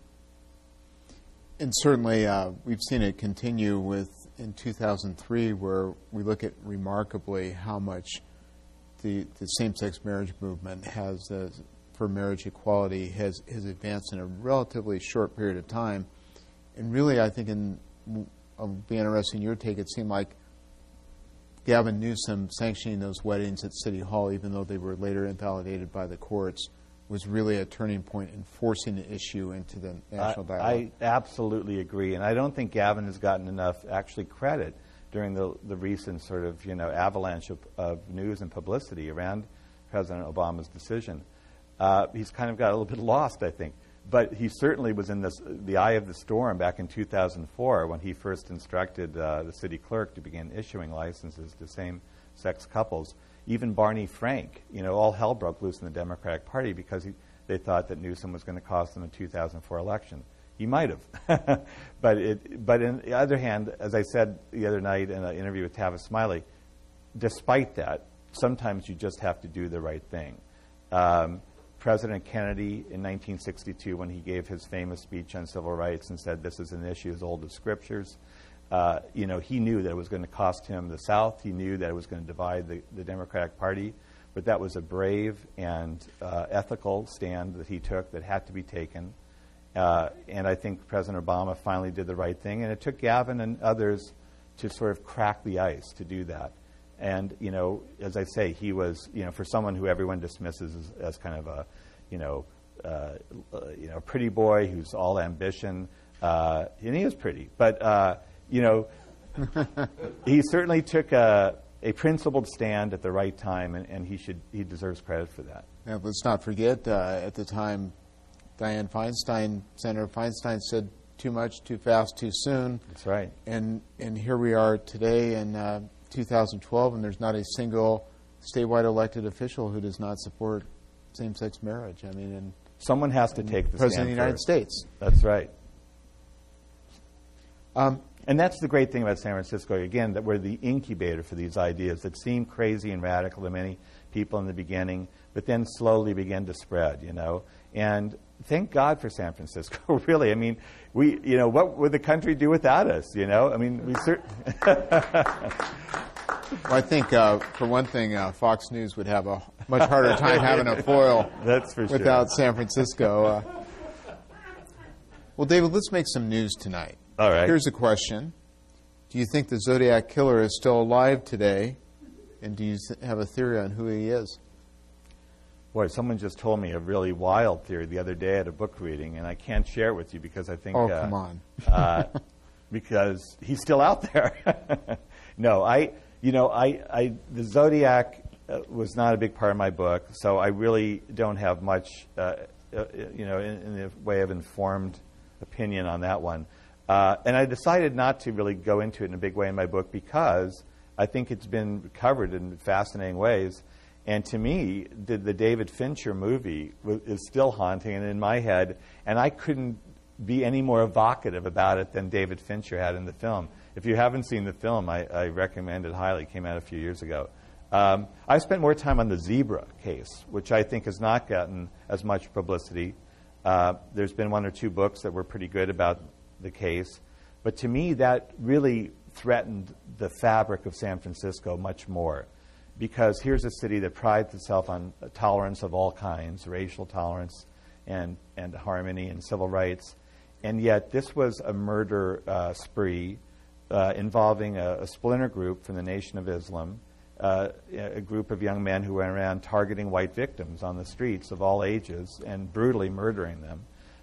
Speaker 1: And certainly uh, we've seen it continue with in two thousand three, where we look at remarkably how much the, the same-sex marriage movement has, uh, for marriage equality, has, has advanced in a relatively short period of time. And really, I think, in I'll be interested in your take, it seemed like Gavin Newsom sanctioning those weddings at City Hall, even though they were later invalidated by the courts, was really a turning point in forcing the issue into the national
Speaker 2: I,
Speaker 1: dialogue.
Speaker 2: I absolutely agree, and I don't think Gavin has gotten enough actually credit during the, the recent sort of, you know, avalanche of, of news and publicity around President Obama's decision. Uh, he's kind of got a little bit lost, I think. But he certainly was in this, the eye of the storm back in two thousand four when he first instructed uh, the city clerk to begin issuing licenses to same-sex couples. Even Barney Frank, you know, all hell broke loose in the Democratic Party because he, they thought that Newsom was going to cost them a two thousand four election. He might have. but, it, but on the other hand, as I said the other night in an interview with Tavis Smiley, despite that, sometimes you just have to do the right thing. Um, President Kennedy in nineteen sixty-two, when he gave his famous speech on civil rights and said this is an issue as old as scriptures, uh, you know, he knew that it was going to cost him the South. He knew that it was going to divide the, the Democratic Party. But that was a brave and uh, ethical stand that he took that had to be taken. Uh, and I think President Obama finally did the right thing. And it took Gavin and others to sort of crack the ice to do that. And, you know, as I say, he was, you know, for someone who everyone dismisses as, as kind of a, you know, uh, uh, you know, pretty boy who's all ambition, uh, and he is pretty. But, uh, you know, he certainly took a, a principled stand at the right time, and, and he should he deserves credit for that.
Speaker 1: Now, let's not forget, uh, at the time, Dianne Feinstein, Senator Feinstein said too much, too fast, too soon.
Speaker 2: That's right.
Speaker 1: And and here we are today in uh, two thousand twelve, and there's not a single statewide elected official who does not support same-sex marriage. I mean, and
Speaker 2: someone has to take the
Speaker 1: President
Speaker 2: stand
Speaker 1: of the United
Speaker 2: first.
Speaker 1: States.
Speaker 2: That's right.
Speaker 1: Um,
Speaker 2: and that's the great thing about San Francisco, again, that we're the incubator for these ideas that seem crazy and radical to many people in the beginning, but then slowly begin to spread, you know. And thank God for San Francisco, really. I mean, we, you know, what would the country do without us, you know? I mean, we certainly...
Speaker 1: Well, I think, uh, for one thing, uh, Fox News would have a much harder time having a foil
Speaker 2: That's for
Speaker 1: without
Speaker 2: sure.
Speaker 1: San Francisco. Uh, well, David, let's make some news tonight.
Speaker 2: All right.
Speaker 1: Here's a question. Do you think the Zodiac Killer is still alive today? And do you have a theory on who he is?
Speaker 2: Boy, someone just told me a really wild theory the other day at a book reading, and I can't share it with you because I think...
Speaker 1: Oh,
Speaker 2: uh,
Speaker 1: come on.
Speaker 2: uh, because he's still out there. No, I... You know, I, I the Zodiac uh, was not a big part of my book, so I really don't have much, uh, uh, you know, in, in the way of informed opinion on that one. Uh, and I decided not to really go into it in a big way in my book because I think it's been covered in fascinating ways. And to me, the, the David Fincher movie w- is still haunting and in my head, and I couldn't be any more evocative about it than David Fincher had in the film. If you haven't seen the film, I, I recommend it highly. It came out a few years ago. Um, I spent more time on the Zebra case, which I think has not gotten as much publicity. Uh, there's been one or two books that were pretty good about the case. But to me, that really threatened the fabric of San Francisco much more. Because here's a city that prides itself on tolerance of all kinds, racial tolerance and, and harmony and civil rights. And yet this was a murder uh, spree Uh, involving a, a splinter group from the Nation of Islam, uh, a group of young men who went around targeting white victims on the streets of all ages and brutally murdering them.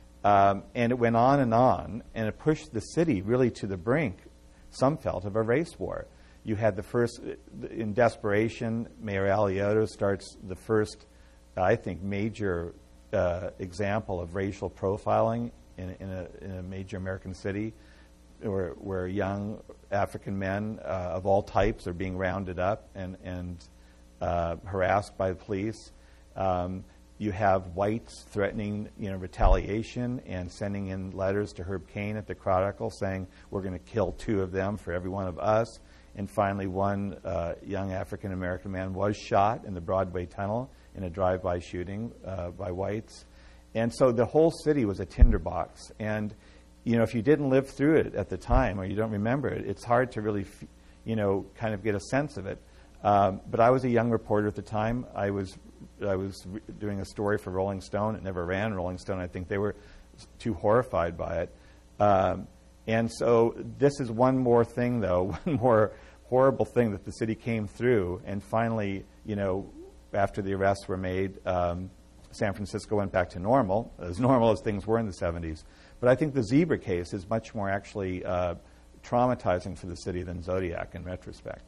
Speaker 2: Um, and it went on and on, and it pushed the city really to the brink, some felt, of a race war. You had the first, in desperation, Mayor Alioto starts the first, I think, major uh, example of racial profiling in, in, a, in a major American city. Where, where young African men uh, of all types are being rounded up and, and uh, harassed by the police. Um, you have whites threatening, you know, retaliation and sending in letters to Herb Cain at the Chronicle saying, we're going to kill two of them for every one of us. And finally, one uh, young African-American man was shot in the Broadway Tunnel in a drive-by shooting uh, by whites. And so the whole city was a tinderbox. And you know, if you didn't live through it at the time or you don't remember it, it's hard to really, f- you know, kind of get a sense of it. Um, but I was a young reporter at the time. I was I was re- doing a story for Rolling Stone. It never ran Rolling Stone. I think they were too horrified by it. Um, and so this is one more thing, though, one more horrible thing that the city came through. And finally, you know, after the arrests were made, um, San Francisco went back to normal, as normal as things were in the seventies. But I think the Zebra case is much more actually uh, traumatizing for the city than Zodiac in retrospect.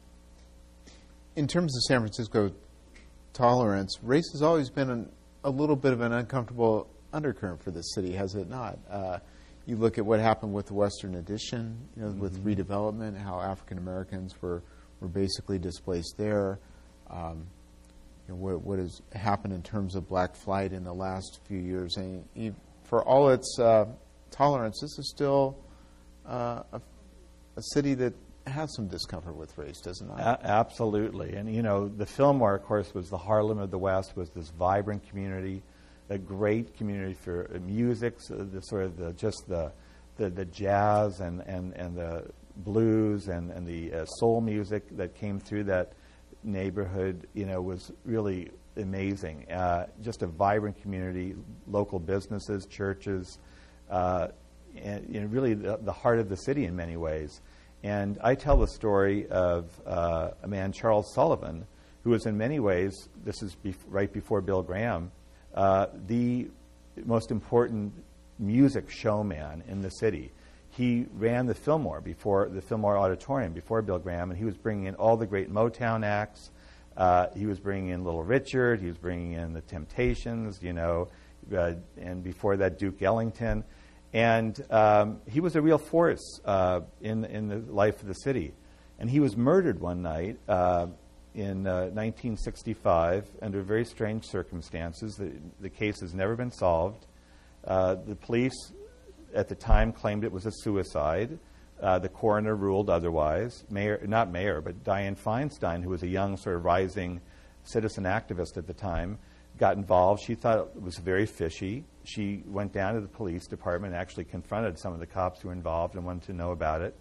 Speaker 1: In terms of San Francisco tolerance, race has always been an, a little bit of an uncomfortable undercurrent for the city, has it not? Uh, you look at what happened with the Western Addition, you know, mm-hmm. with redevelopment, how African Americans were, were basically displaced there. Um, you know, what, what has happened in terms of black flight in the last few years. And you, for all its uh, tolerance, this is still uh, a, a city that has some discomfort with race, doesn't it?
Speaker 2: A- absolutely. And, you know, the Fillmore, of course, was the Harlem of the West, was this vibrant community, a great community for uh, music, so the sort of the, just the, the, the jazz and, and, and the blues and, and the uh, soul music that came through that neighborhood, you know, was really amazing. Uh, just a vibrant community, local businesses, churches, uh, and you know, really the, the heart of the city in many ways. And I tell the story of uh, a man, Charles Sullivan, who was in many ways, this is bef- right before Bill Graham, uh, the most important music showman in the city. He ran the Fillmore before the Fillmore Auditorium before Bill Graham, and he was bringing in all the great Motown acts. Uh, he was bringing in Little Richard. He was bringing in the Temptations, you know, uh, and before that Duke Ellington. And um, he was a real force uh, in in the life of the city. And he was murdered one night uh, in uh, nineteen sixty-five under very strange circumstances. The, the case has never been solved. Uh, the police at the time claimed it was a suicide. Uh, the coroner ruled otherwise. Mayor, not mayor, but Dianne Feinstein, who was a young sort of rising citizen activist at the time, got involved. She thought it was very fishy. She went down to the police department and actually confronted some of the cops who were involved and wanted to know about it.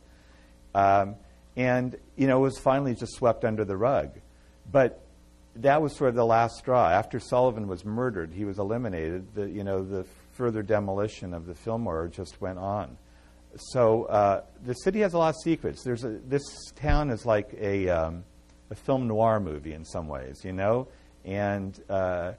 Speaker 2: Um, and, you know, it was finally just swept under the rug. But that was sort of the last straw. After Sullivan was murdered, he was eliminated. The, you know, the further demolition of the Fillmore just went on. So uh, the city has a lot of secrets. There's a, this town is like a, um, a film noir movie in some ways, you know? And uh,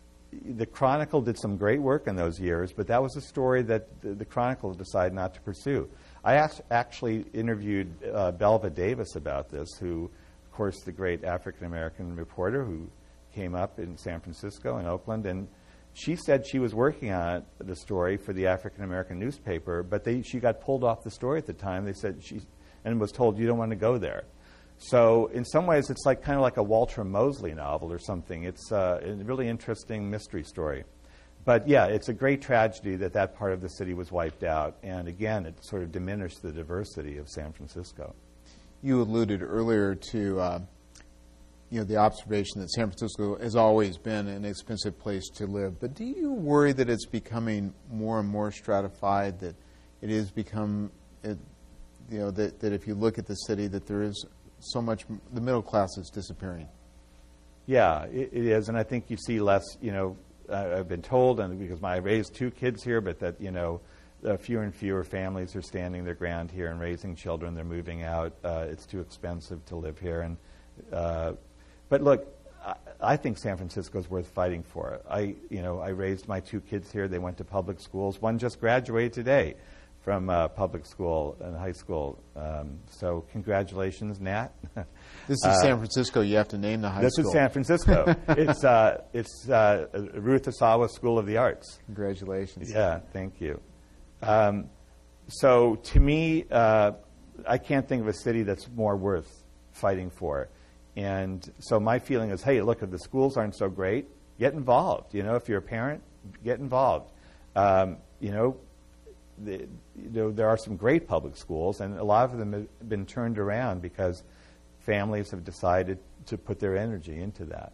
Speaker 2: the Chronicle did some great work in those years, but that was a story that the, the Chronicle decided not to pursue. I asked, actually interviewed uh, Belva Davis about this, who, of course, the great African-American reporter who came up in San Francisco and Oakland, and she said she was working on the story for the African-American newspaper, but they, she got pulled off the story at the time. They said she, and was told, you don't want to go there. So in some ways, it's like kind of like a Walter Mosley novel or something. It's uh, a really interesting mystery story. But yeah, it's a great tragedy that that part of the city was wiped out. And again, it sort of diminished the diversity of San Francisco.
Speaker 1: You alluded earlier to uh, you know, the observation that San Francisco has always been an expensive place to live. But do you worry that it's becoming more and more stratified, that it is become, it, you know, that, that if you look at the city, that there is so much, the middle class is disappearing?
Speaker 2: Yeah, it, it is, and I think you see less, you know, uh, I've been told, and because my, I raised two kids here, but that, you know, uh, fewer and fewer families are standing their ground here and raising children. They're moving out. Uh, it's too expensive to live here. And uh, But look, I, I think San Francisco is worth fighting for. I, you know, I raised my two kids here. They went to public schools. One just graduated today from uh, public school and high school. Um, so congratulations, Nat.
Speaker 1: This is uh, San Francisco. You have to name the high
Speaker 2: this
Speaker 1: school.
Speaker 2: This is San Francisco. it's uh, it's uh, Ruth Asawa School of the Arts.
Speaker 1: Congratulations.
Speaker 2: Yeah, thank you. Um, so to me, uh, I can't think of a city that's more worth fighting for. And so my feeling is, hey, look, if the schools aren't so great, get involved. You know, if you're a parent, get involved. Um, you know, The, you know, there are some great public schools, and a lot of them have been turned around because families have decided to put their energy into that.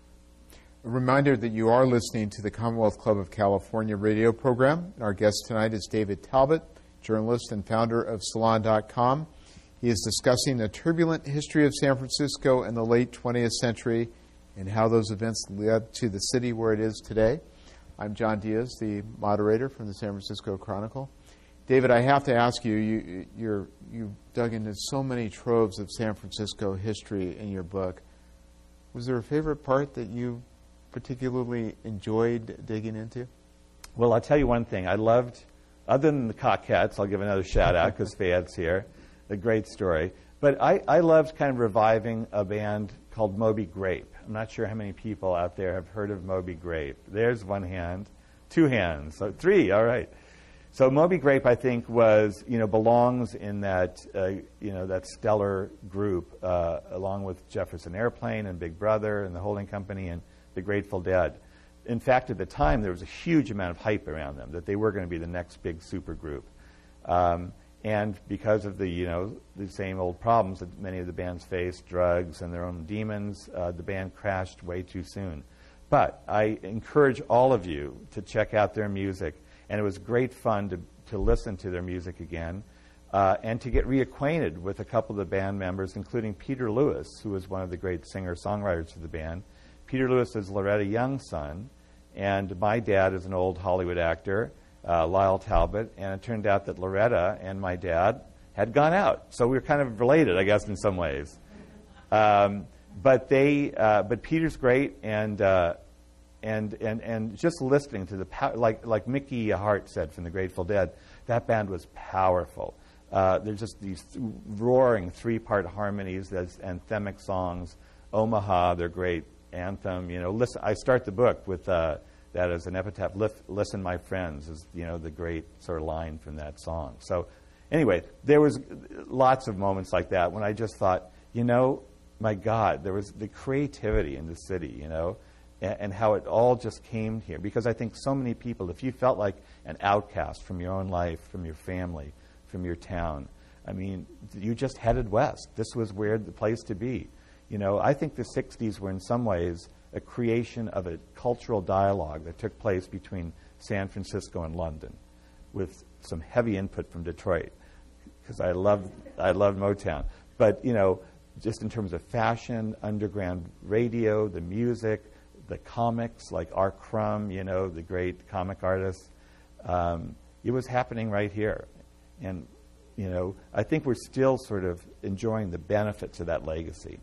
Speaker 1: A reminder that you are listening to the Commonwealth Club of California radio program. Our guest tonight is David Talbot, journalist and founder of Salon dot com. He is discussing the turbulent history of San Francisco in the late twentieth century and how those events led to the city where it is today. I'm John Diaz, the moderator from the San Francisco Chronicle. David, I have to ask you, you you're, you dug into so many troves of San Francisco history in your book. Was there a favorite part that you particularly enjoyed digging into?
Speaker 2: Well, I'll tell you one thing. I loved, other than the Cockettes, I'll give another shout out because Fayette's here. a great story. But I, I loved kind of reviving a band called Moby Grape. I'm not sure how many people out there have heard of Moby Grape. There's one hand, two hands, so three, all right. So Moby Grape, I think, was, you know, belongs in that, uh, you know, that stellar group, uh, along with Jefferson Airplane and Big Brother and the Holding Company and the Grateful Dead. In fact, at the time, there was a huge amount of hype around them, that they were going to be the next big supergroup. Um, and because of the, you know, the same old problems that many of the bands faced, drugs and their own demons, uh, the band crashed way too soon. But I encourage all of you to check out their music. And it was great fun to, to listen to their music again uh, and to get reacquainted with a couple of the band members, including Peter Lewis, who was one of the great singer-songwriters of the band. Peter Lewis is Loretta Young's son, and my dad is an old Hollywood actor, uh, Lyle Talbot, and it turned out that Loretta and my dad had gone out. So we were kind of related, I guess, in some ways. Um, but they, uh, but Peter's great, and uh, And, and and just listening to the pow- like like Mickey Hart said from the Grateful Dead, that band was powerful. Uh, there's just these th- roaring three-part harmonies, there's anthemic songs. Omaha, their great anthem. You know, listen. I start the book with uh, that as an epitaph. Lif- Listen, my friends, is you know the great sort of line from that song. So anyway, there was lots of moments like that when I just thought, you know, my God, there was the creativity in the city. You know. And how it all just came here. Because I think so many people, if you felt like an outcast from your own life, from your family, from your town, I mean, you just headed west. This was where the place to be. You know, I think the sixties were in some ways a creation of a cultural dialogue that took place between San Francisco and London, with some heavy input from Detroit, because I loved, I loved Motown. But, you know, just in terms of fashion, underground radio, the music, the comics like R. Crumb, you know, the great comic artist. Um, it was happening right here. And, you know, I think we're still sort of enjoying the benefits of that legacy.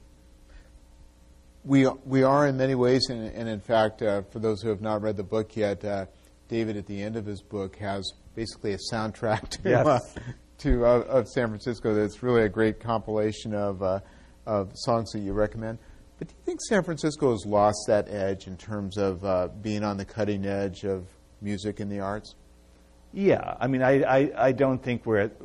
Speaker 1: We we are in many ways, and, and in fact, uh, for those who have not read the book yet, uh, David at the end of his book has basically a soundtrack to,
Speaker 2: yes.
Speaker 1: uh, to uh, of San Francisco that's really a great compilation of, uh, of songs that you recommend. But do you think San Francisco has lost that edge in terms of uh, being on the cutting edge of music and the arts?
Speaker 2: Yeah. I mean, I, I, I don't think we're at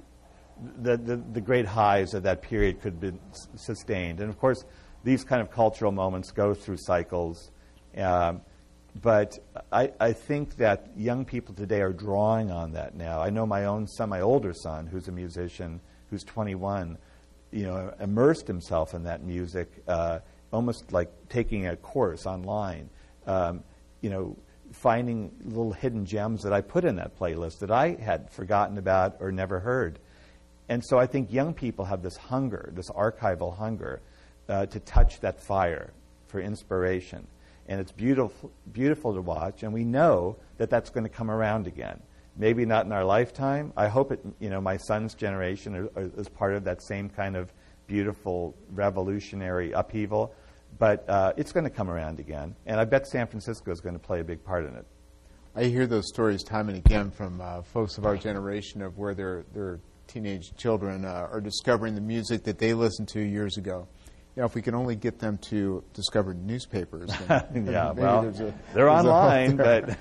Speaker 2: the, the, the great highs of that period could be s- sustained. And, of course, these kind of cultural moments go through cycles. Um, but I, I think that young people today are drawing on that now. I know my own son, my older son, who's a musician, who's twenty-one, you know, immersed himself in that music, uh, almost like taking a course online, um, you know, finding little hidden gems that I put in that playlist that I had forgotten about or never heard. And so I think young people have this hunger, this archival hunger, uh, to touch that fire for inspiration. And it's beautiful, beautiful to watch, and we know that that's going to come around again. Maybe not in our lifetime. I hope it, you know, my son's generation is part of that same kind of beautiful revolutionary upheaval. But uh, it's going to come around again. And I bet San Francisco is going to play a big part in it.
Speaker 1: I hear those stories time and again from uh, folks of our generation of where their, their teenage children uh, are discovering the music that they listened to years ago. You know, if we can only get them to discover newspapers. Then,
Speaker 2: yeah,
Speaker 1: maybe
Speaker 2: well,
Speaker 1: there's a,
Speaker 2: they're
Speaker 1: there's
Speaker 2: online, but...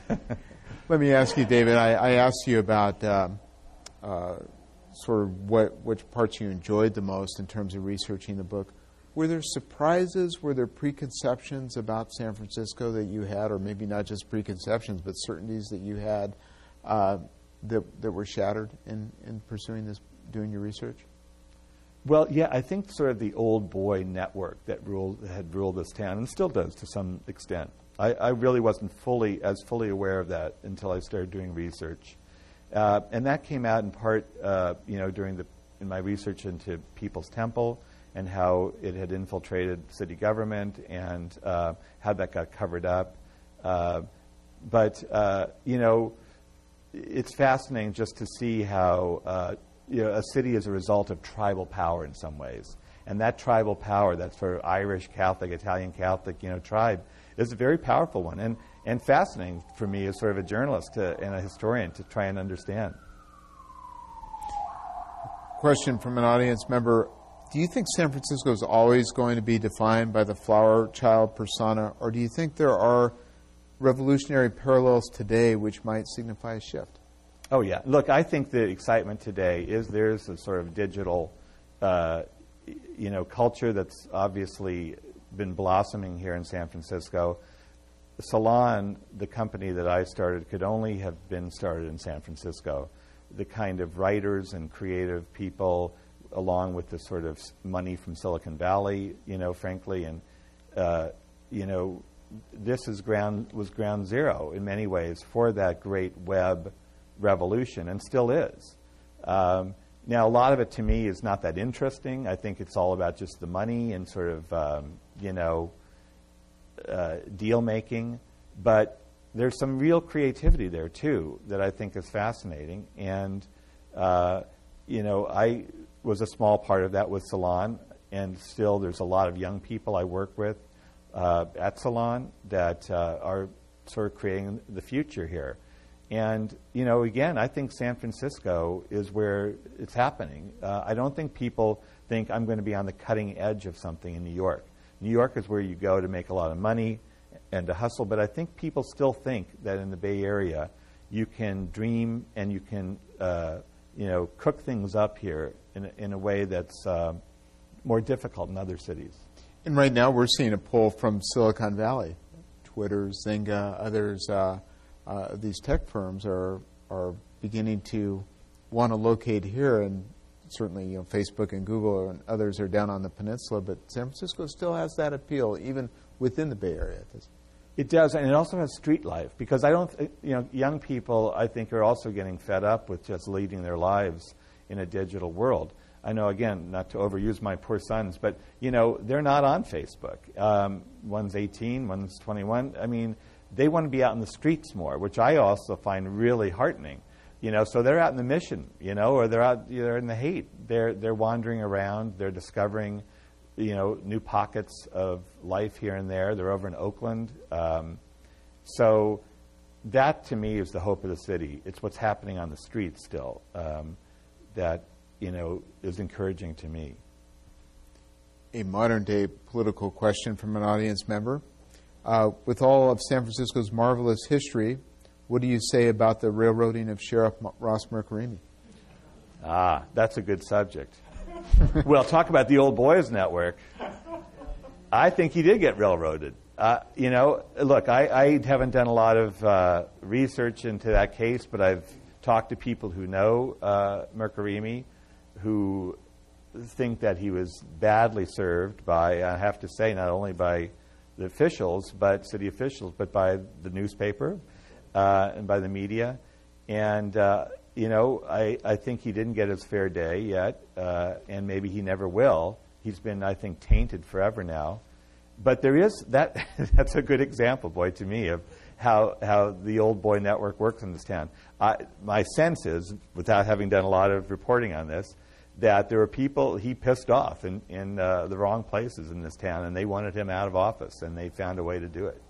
Speaker 1: Let me ask you, David, I, I asked you about um, uh, sort of what which parts you enjoyed the most in terms of researching the book. Were there surprises, were there preconceptions about San Francisco that you had, or maybe not just preconceptions, but certainties that you had uh, that, that were shattered in, in pursuing this, doing your research?
Speaker 2: Well, yeah, I think sort of the old boy network that ruled had ruled this town, and still does to some extent. I, I really wasn't fully as fully aware of that until I started doing research, uh, and that came out in part, uh, you know, during the in my research into People's Temple and how it had infiltrated city government and uh, how that got covered up. Uh, but uh, you know, it's fascinating just to see how uh, you know a city is a result of tribal power in some ways, and that tribal power, that sort of Irish Catholic, Italian Catholic, you know, tribe, is a very powerful one, and, and fascinating for me as sort of a journalist to, and a historian to try and understand.
Speaker 1: question from an audience member. Do you think San Francisco is always going to be defined by the flower child persona, or do you think there are revolutionary parallels today which might signify a shift?
Speaker 2: Oh, yeah. Look, I think the excitement today is there's a sort of digital, uh, you know, culture that's obviously been blossoming here in San Francisco. Salon, the company that I started, could only have been started in San Francisco. The kind of writers and creative people, along with the sort of money from Silicon Valley, you know, frankly, and, uh, you know, this is ground, was ground zero in many ways for that great web revolution, and still is. Um, now, a lot of it to me is not that interesting. I think it's all about just the money and sort of, um, you know, uh, deal making. But there's some real creativity there, too, that I think is fascinating. And, uh, you know, I was a small part of that with Salon, and still there's a lot of young people I work with uh, at Salon that uh, are sort of creating the future here. And, you know, again, I think San Francisco is where it's happening. Uh, I don't think people think I'm going to be on the cutting edge of something in New York. New York is where you go to make a lot of money and to hustle, but I think people still think that in the Bay Area you can dream and you can, uh, you know, cook things up here in a, in a way that's uh, more difficult in other cities.
Speaker 1: And right now we're seeing a pull from Silicon Valley. Twitter, Zynga, others, uh, uh, these tech firms are are beginning to want to locate here, and certainly, you know, Facebook and Google and others are down on the peninsula, but San Francisco still has that appeal even within the Bay Area.
Speaker 2: It does, and it also has street life, because I don't, th- you know, young people, I think, are also getting fed up with just leading their lives in a digital world. I know, again, not to overuse my poor sons, but, you know, they're not on Facebook. Um, one's eighteen, one's twenty-one. I mean, they want to be out in the streets more, which I also find really heartening. You know, so they're out in the Mission, you know, or they're out, they're in the Haight. They're they're wandering around. They're discovering, you know, new pockets of life here and there. They're over in Oakland. Um, so that, to me, is the hope of the city. It's what's happening on the streets still um, that, you know, is encouraging to me.
Speaker 1: A modern-day political question from an audience member. Uh, with all of San Francisco's marvelous history, what do you say about the railroading of Sheriff M- Ross Mercury?
Speaker 2: Ah, that's a good subject. Well, talk about the Old Boys Network. I think he did get railroaded. Uh, you know, look, I, I haven't done a lot of uh, research into that case, but I've talked to people who know uh, Mercury, who think that he was badly served by, I have to say, not only by the officials, but city officials, but by the newspaper uh, and by the media. And, uh, you know, I, I think he didn't get his fair day yet, uh, and maybe he never will. He's been, I think, tainted forever now. But there is, that that's a good example, boy, to me, of how, how the Old Boy Network works in this town. I, my sense is, without having done a lot of reporting on this, that there were people he pissed off in, in uh, the wrong places in this town, and they wanted him out of office, and they found a way to do it.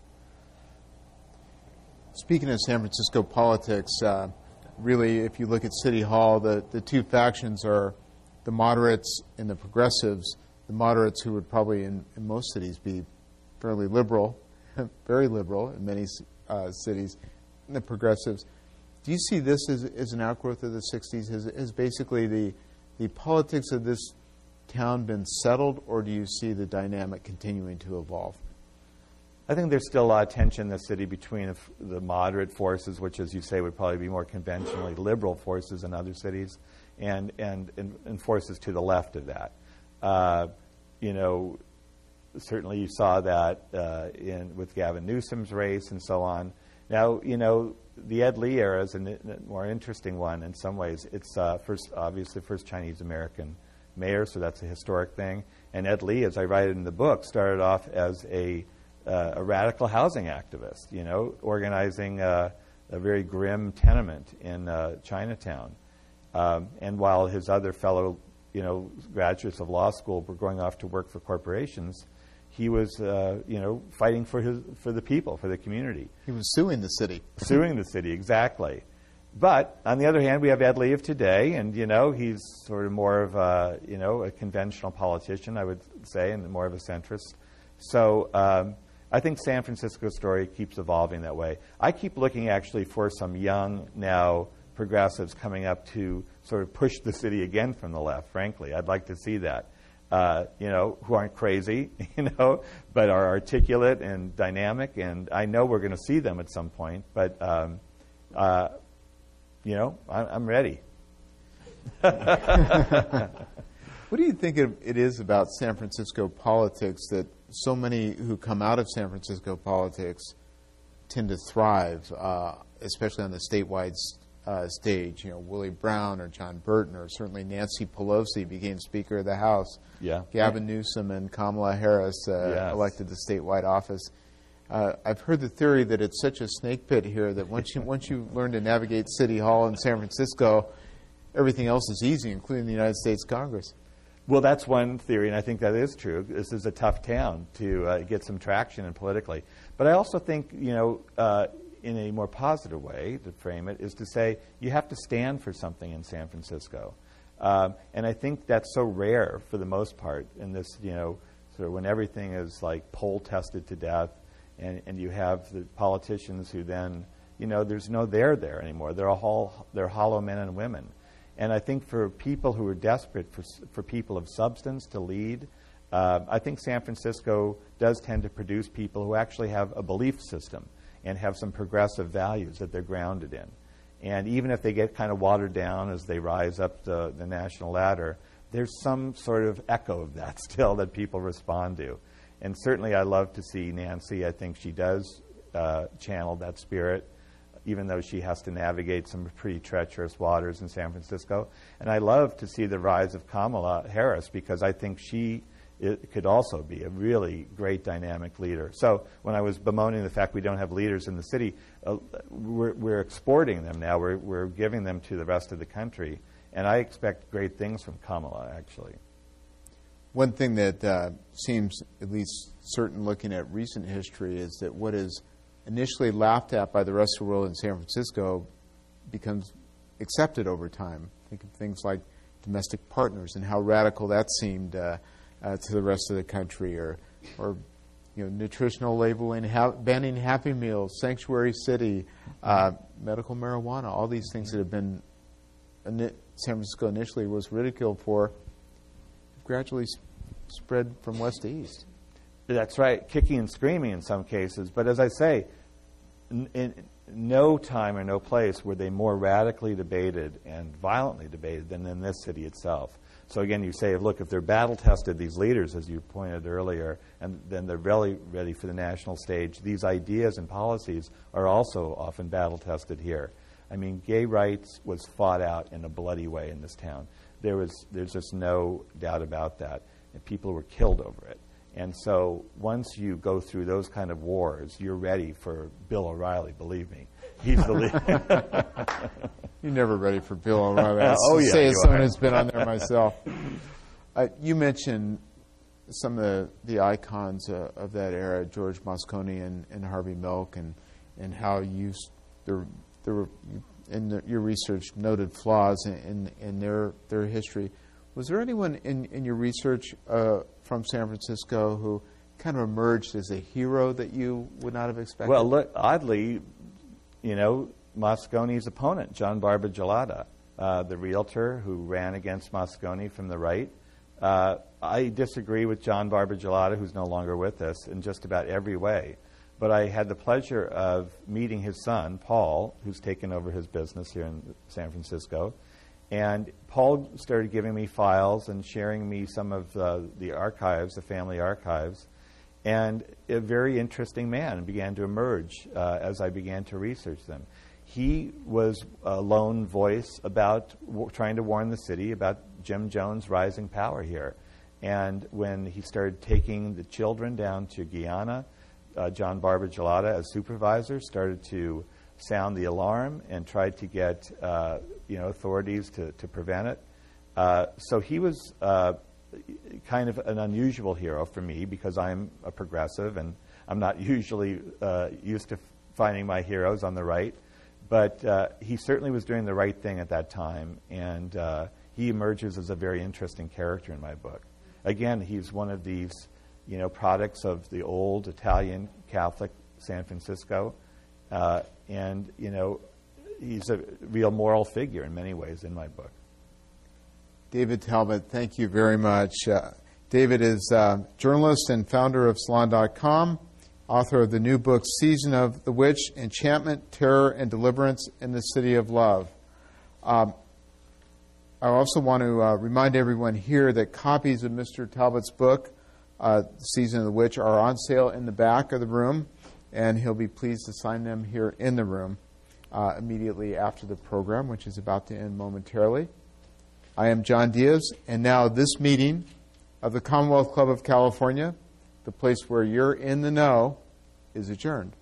Speaker 1: Speaking of San Francisco politics, uh, really, if you look at City Hall, the, the two factions are the moderates and the progressives. The moderates, who would probably in, in most cities be fairly liberal, very liberal in many uh, cities, and the progressives. Do you see this as, as an outgrowth of the sixties? Has, has basically the the politics of this town been settled, or do you see the dynamic continuing to evolve?
Speaker 2: I think there's still a lot of tension in the city between the, f- the moderate forces, which, as you say, would probably be more conventionally liberal forces in other cities, and, and, and, and forces to the left of that. Uh, you know, certainly you saw that uh, in with Gavin Newsom's race and so on. Now, you know, the Ed Lee era is a n- more interesting one in some ways. It's uh, first, obviously, first Chinese-American mayor, so that's a historic thing. And Ed Lee, as I write in the book, started off as a, uh, a radical housing activist, you know, organizing uh, a very grim tenement in uh, Chinatown. Um, and while his other fellow, you know, graduates of law school were going off to work for corporations, he was, uh, you know, fighting for his for the people, for the community.
Speaker 1: He was suing the city.
Speaker 2: Suing the city, exactly. But on the other hand, we have Ed Lee of today, and you know he's sort of more of a you know a conventional politician, I would say, and more of a centrist. So um, I think San Francisco's story keeps evolving that way. I keep looking actually for some young now progressives coming up to sort of push the city again from the left. Frankly, I'd like to see that. Uh, you know, who aren't crazy, you know, but are articulate and dynamic, and I know we're going to see them at some point. But um, uh, you know, I, I'm ready.
Speaker 1: What do you think it is about San Francisco politics that so many who come out of San Francisco politics tend to thrive, uh, especially on the statewide uh, stage? You know, Willie Brown or John Burton or certainly Nancy Pelosi became Speaker of the House.
Speaker 2: Yeah.
Speaker 1: Gavin Newsom and Kamala Harris uh,
Speaker 2: yes.
Speaker 1: elected to statewide office. Uh, I've heard the theory that it's such a snake pit here that once you once you learn to navigate City Hall in San Francisco, everything else is easy, including the United States Congress.
Speaker 2: Well, that's one theory, and I think that is true. This is a tough town to uh, get some traction in politically. But I also think, you know, uh, in a more positive way to frame it, is to say you have to stand for something in San Francisco. Um, and I think that's so rare for the most part in this, you know, sort of when everything is like poll tested to death, and, and you have the politicians who then, you know, there's no there there anymore. They're all they're hollow men and women. And I think for people who are desperate for for people of substance to lead, uh, I think San Francisco does tend to produce people who actually have a belief system and have some progressive values that they're grounded in. And even if they get kind of watered down as they rise up the, the national ladder, there's some sort of echo of that still that people respond to. And certainly I love to see Nancy. I think she does uh, channel that spirit, even though she has to navigate some pretty treacherous waters in San Francisco. And I love to see the rise of Kamala Harris, because I think she it could also be a really great dynamic leader. So when I was bemoaning the fact we don't have leaders in the city, uh, we're, we're exporting them now. We're, we're giving them to the rest of the country. And I expect great things from Kamala, actually.
Speaker 1: One thing that uh, seems at least certain looking at recent history is that what is initially laughed at by the rest of the world in San Francisco becomes accepted over time. Think of things like domestic partners and how radical that seemed uh, uh, to the rest of the country, or, or you know, nutritional labeling, ha- banning Happy Meals, Sanctuary City, uh, medical marijuana, all these things that have been San Francisco initially was ridiculed for, gradually sp- spread from west to east.
Speaker 2: That's right, kicking and screaming in some cases. But as I say, n- in no time or no place were they more radically debated and violently debated than in this city itself. So again, you say, look, if they're battle-tested, these leaders, as you pointed earlier, and then they're really ready for the national stage, these ideas and policies are also often battle-tested here. I mean, gay rights was fought out in a bloody way in this town. There was, there's just no doubt about that. And people were killed over it. And so once you go through those kind of wars, you're ready for Bill O'Reilly, believe me. He's the leader.
Speaker 1: You're never ready for Bill O'Reilly. I
Speaker 2: oh, yeah,
Speaker 1: say as
Speaker 2: you
Speaker 1: someone
Speaker 2: are.
Speaker 1: who's been on there myself. Uh, you mentioned some of the, the icons uh, of that era, George Moscone and, and Harvey Milk, and, and how you, there, there were, in the, your research, noted flaws in, in, in their, their history. Was there anyone in, in your research uh, from San Francisco who kind of emerged as a hero that you would not have expected?
Speaker 2: Well, look, oddly, you know, Moscone's opponent, John Barbagelata, uh, the realtor who ran against Moscone from the right. Uh, I disagree with John Barbagelata, who's no longer with us, in just about every way. But I had the pleasure of meeting his son, Paul, who's taken over his business here in San Francisco. And Paul started giving me files and sharing me some of uh, the archives, the family archives. And a very interesting man began to emerge uh, as I began to research them. He was a lone voice about w- trying to warn the city about Jim Jones' rising power here. And when he started taking the children down to Guyana, uh, John Barbagelata, as supervisor, started to sound the alarm and tried to get uh, you know authorities to, to prevent it. Uh, so he was uh, kind of an unusual hero for me, because I'm a progressive and I'm not usually uh, used to f- finding my heroes on the right. But uh, he certainly was doing the right thing at that time, and uh, he emerges as a very interesting character in my book. Again, he's one of these, you know, products of the old Italian Catholic San Francisco, uh, and, you know, he's a real moral figure in many ways in my book.
Speaker 1: David Talbot, thank you very much. Uh, David is a journalist and founder of Salon dot com, author of the new book, Season of the Witch, Enchantment, Terror, and Deliverance in the City of Love. Um, I also want to uh, remind everyone here that copies of Mister Talbot's book, uh, Season of the Witch, are on sale in the back of the room, and he'll be pleased to sign them here in the room uh, immediately after the program, which is about to end momentarily. I am John Diaz, and now this meeting of the Commonwealth Club of California, the place where you're in the know, is adjourned.